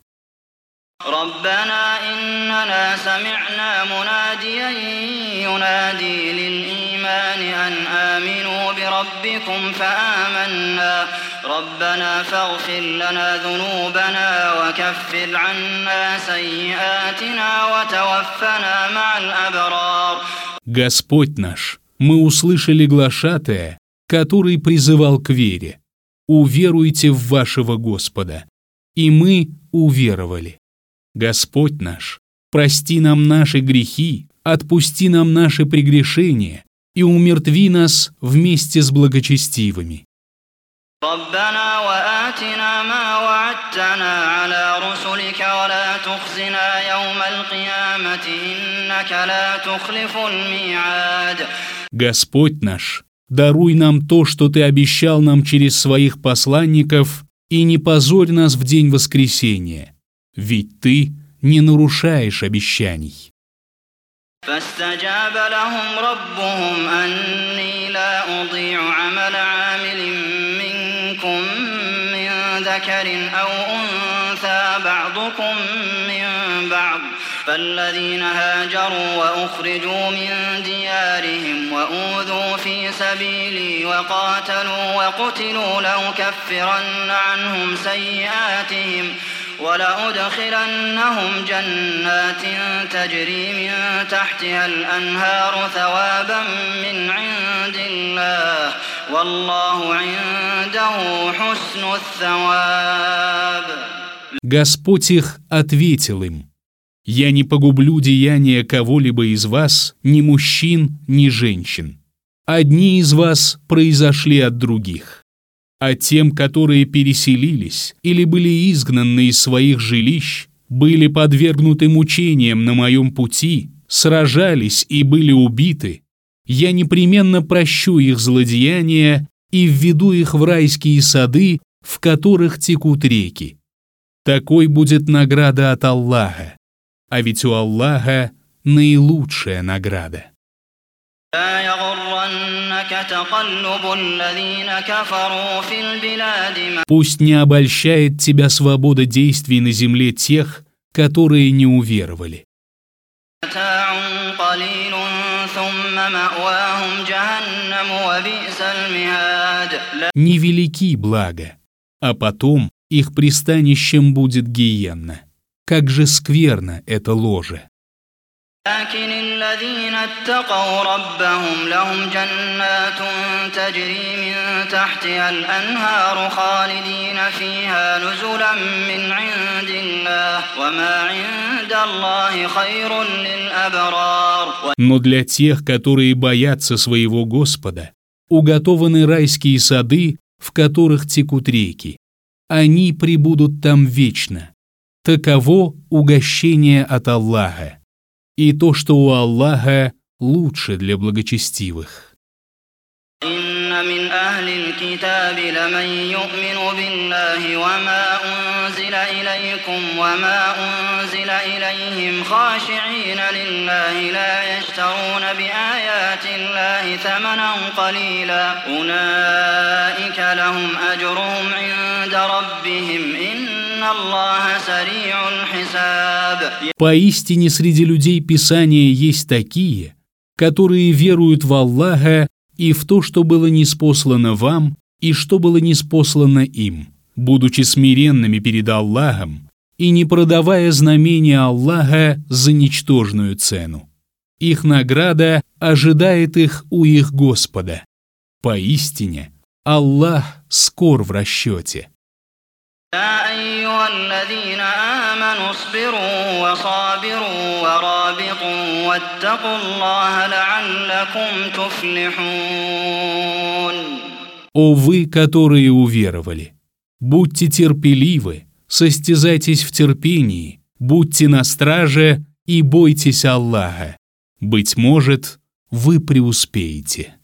ربنا إننا سمعنا مناديا ينادي للإيمان أن آمنوا بربكم فآمنا ربنا فاغفر لنا ذنوبنا وكفر عنا سيئاتنا وتوفنا مع الأبرار. Господь наш, мы услышали глашатая, который призывал к вере. Уверуйте в вашего Господа. И мы уверовали. Господь наш, прости нам наши грехи, отпусти нам наши прегрешения и умертви нас вместе с благочестивыми. ربنا وآتنا ما وعدتنا على رسلك ولا تخزنا يوم القيامة إنك لا تخلف الميعاد. Господь наш, даруй нам то, что Ты обещал нам через своих посланников, и не позорь нас в день воскресения, ведь Ты не нарушаешь обещаний. فاستجاب لهم ربهم أني لا أضيع عمل عامل منكم من ذكر أو أنثى بعضكم من بعض فالذين هاجروا وأخرجوا من ديارهم وأوذوا في سبيلي وقاتلوا وقتلوا لأكفرن عنهم سيئاتهم ولأدخلنهم جنات تجري من تحتها الأنهار ثوابا من عند الله والله عنده حسن الثواب. Господь их ответил им: «Я не погублю деяния кого-либо из вас, ни мужчин, ни женщин. Одни из вас произошли от других. А тем, которые переселились или были изгнаны из своих жилищ, были подвергнуты мучениям на моем пути, сражались и были убиты, я непременно прощу их злодеяния и введу их в райские сады, в которых текут реки. Такой будет награда от Аллаха, а ведь у Аллаха наилучшая награда». Пусть не обольщает тебя свобода действий на земле тех, которые не уверовали. Невелики блага, а потом их пристанищем будет гиенна. Как же скверно это ложе! لكن الذين اتقوا ربهم لهم جنات تجري من تحتها الأنهار خالدين فيها نزلا من عند الله وما عند الله خير للأبرار. Но для тех, которые боятся своего Господа, уготованы райские сады, в которых текут реки. Они пребудут там вечно. Таково угощение от Аллаха. И то, что у Аллаха лучше для благочестивых. إن من أهل الكتاب لمن يؤمن بالله وما أنزل إليكم وما أنزل إليهم خاشعين لله لا يشترون بآيات الله ثمنا قليلا أولئك لهم أجرهم عند ربهم إن الله سريع الحساب. Поистине среди людей Писания есть такие, которые веруют в Аллаха и в то, что было ниспослано вам, и что было ниспослано им, будучи смиренными перед Аллахом и не продавая знамения Аллаха за ничтожную цену. Их награда ожидает их у их Господа. Поистине, Аллах скор в расчете. يا أيها الذين آمنوا اصبروا وصابروا ورابطوا واتقوا الله لعلكم تفلحون. О вы, которые уверовали! Будьте терпеливы, состязайтесь в терпении, будьте на страже и бойтесь Аллаха. Быть может, вы преуспеете.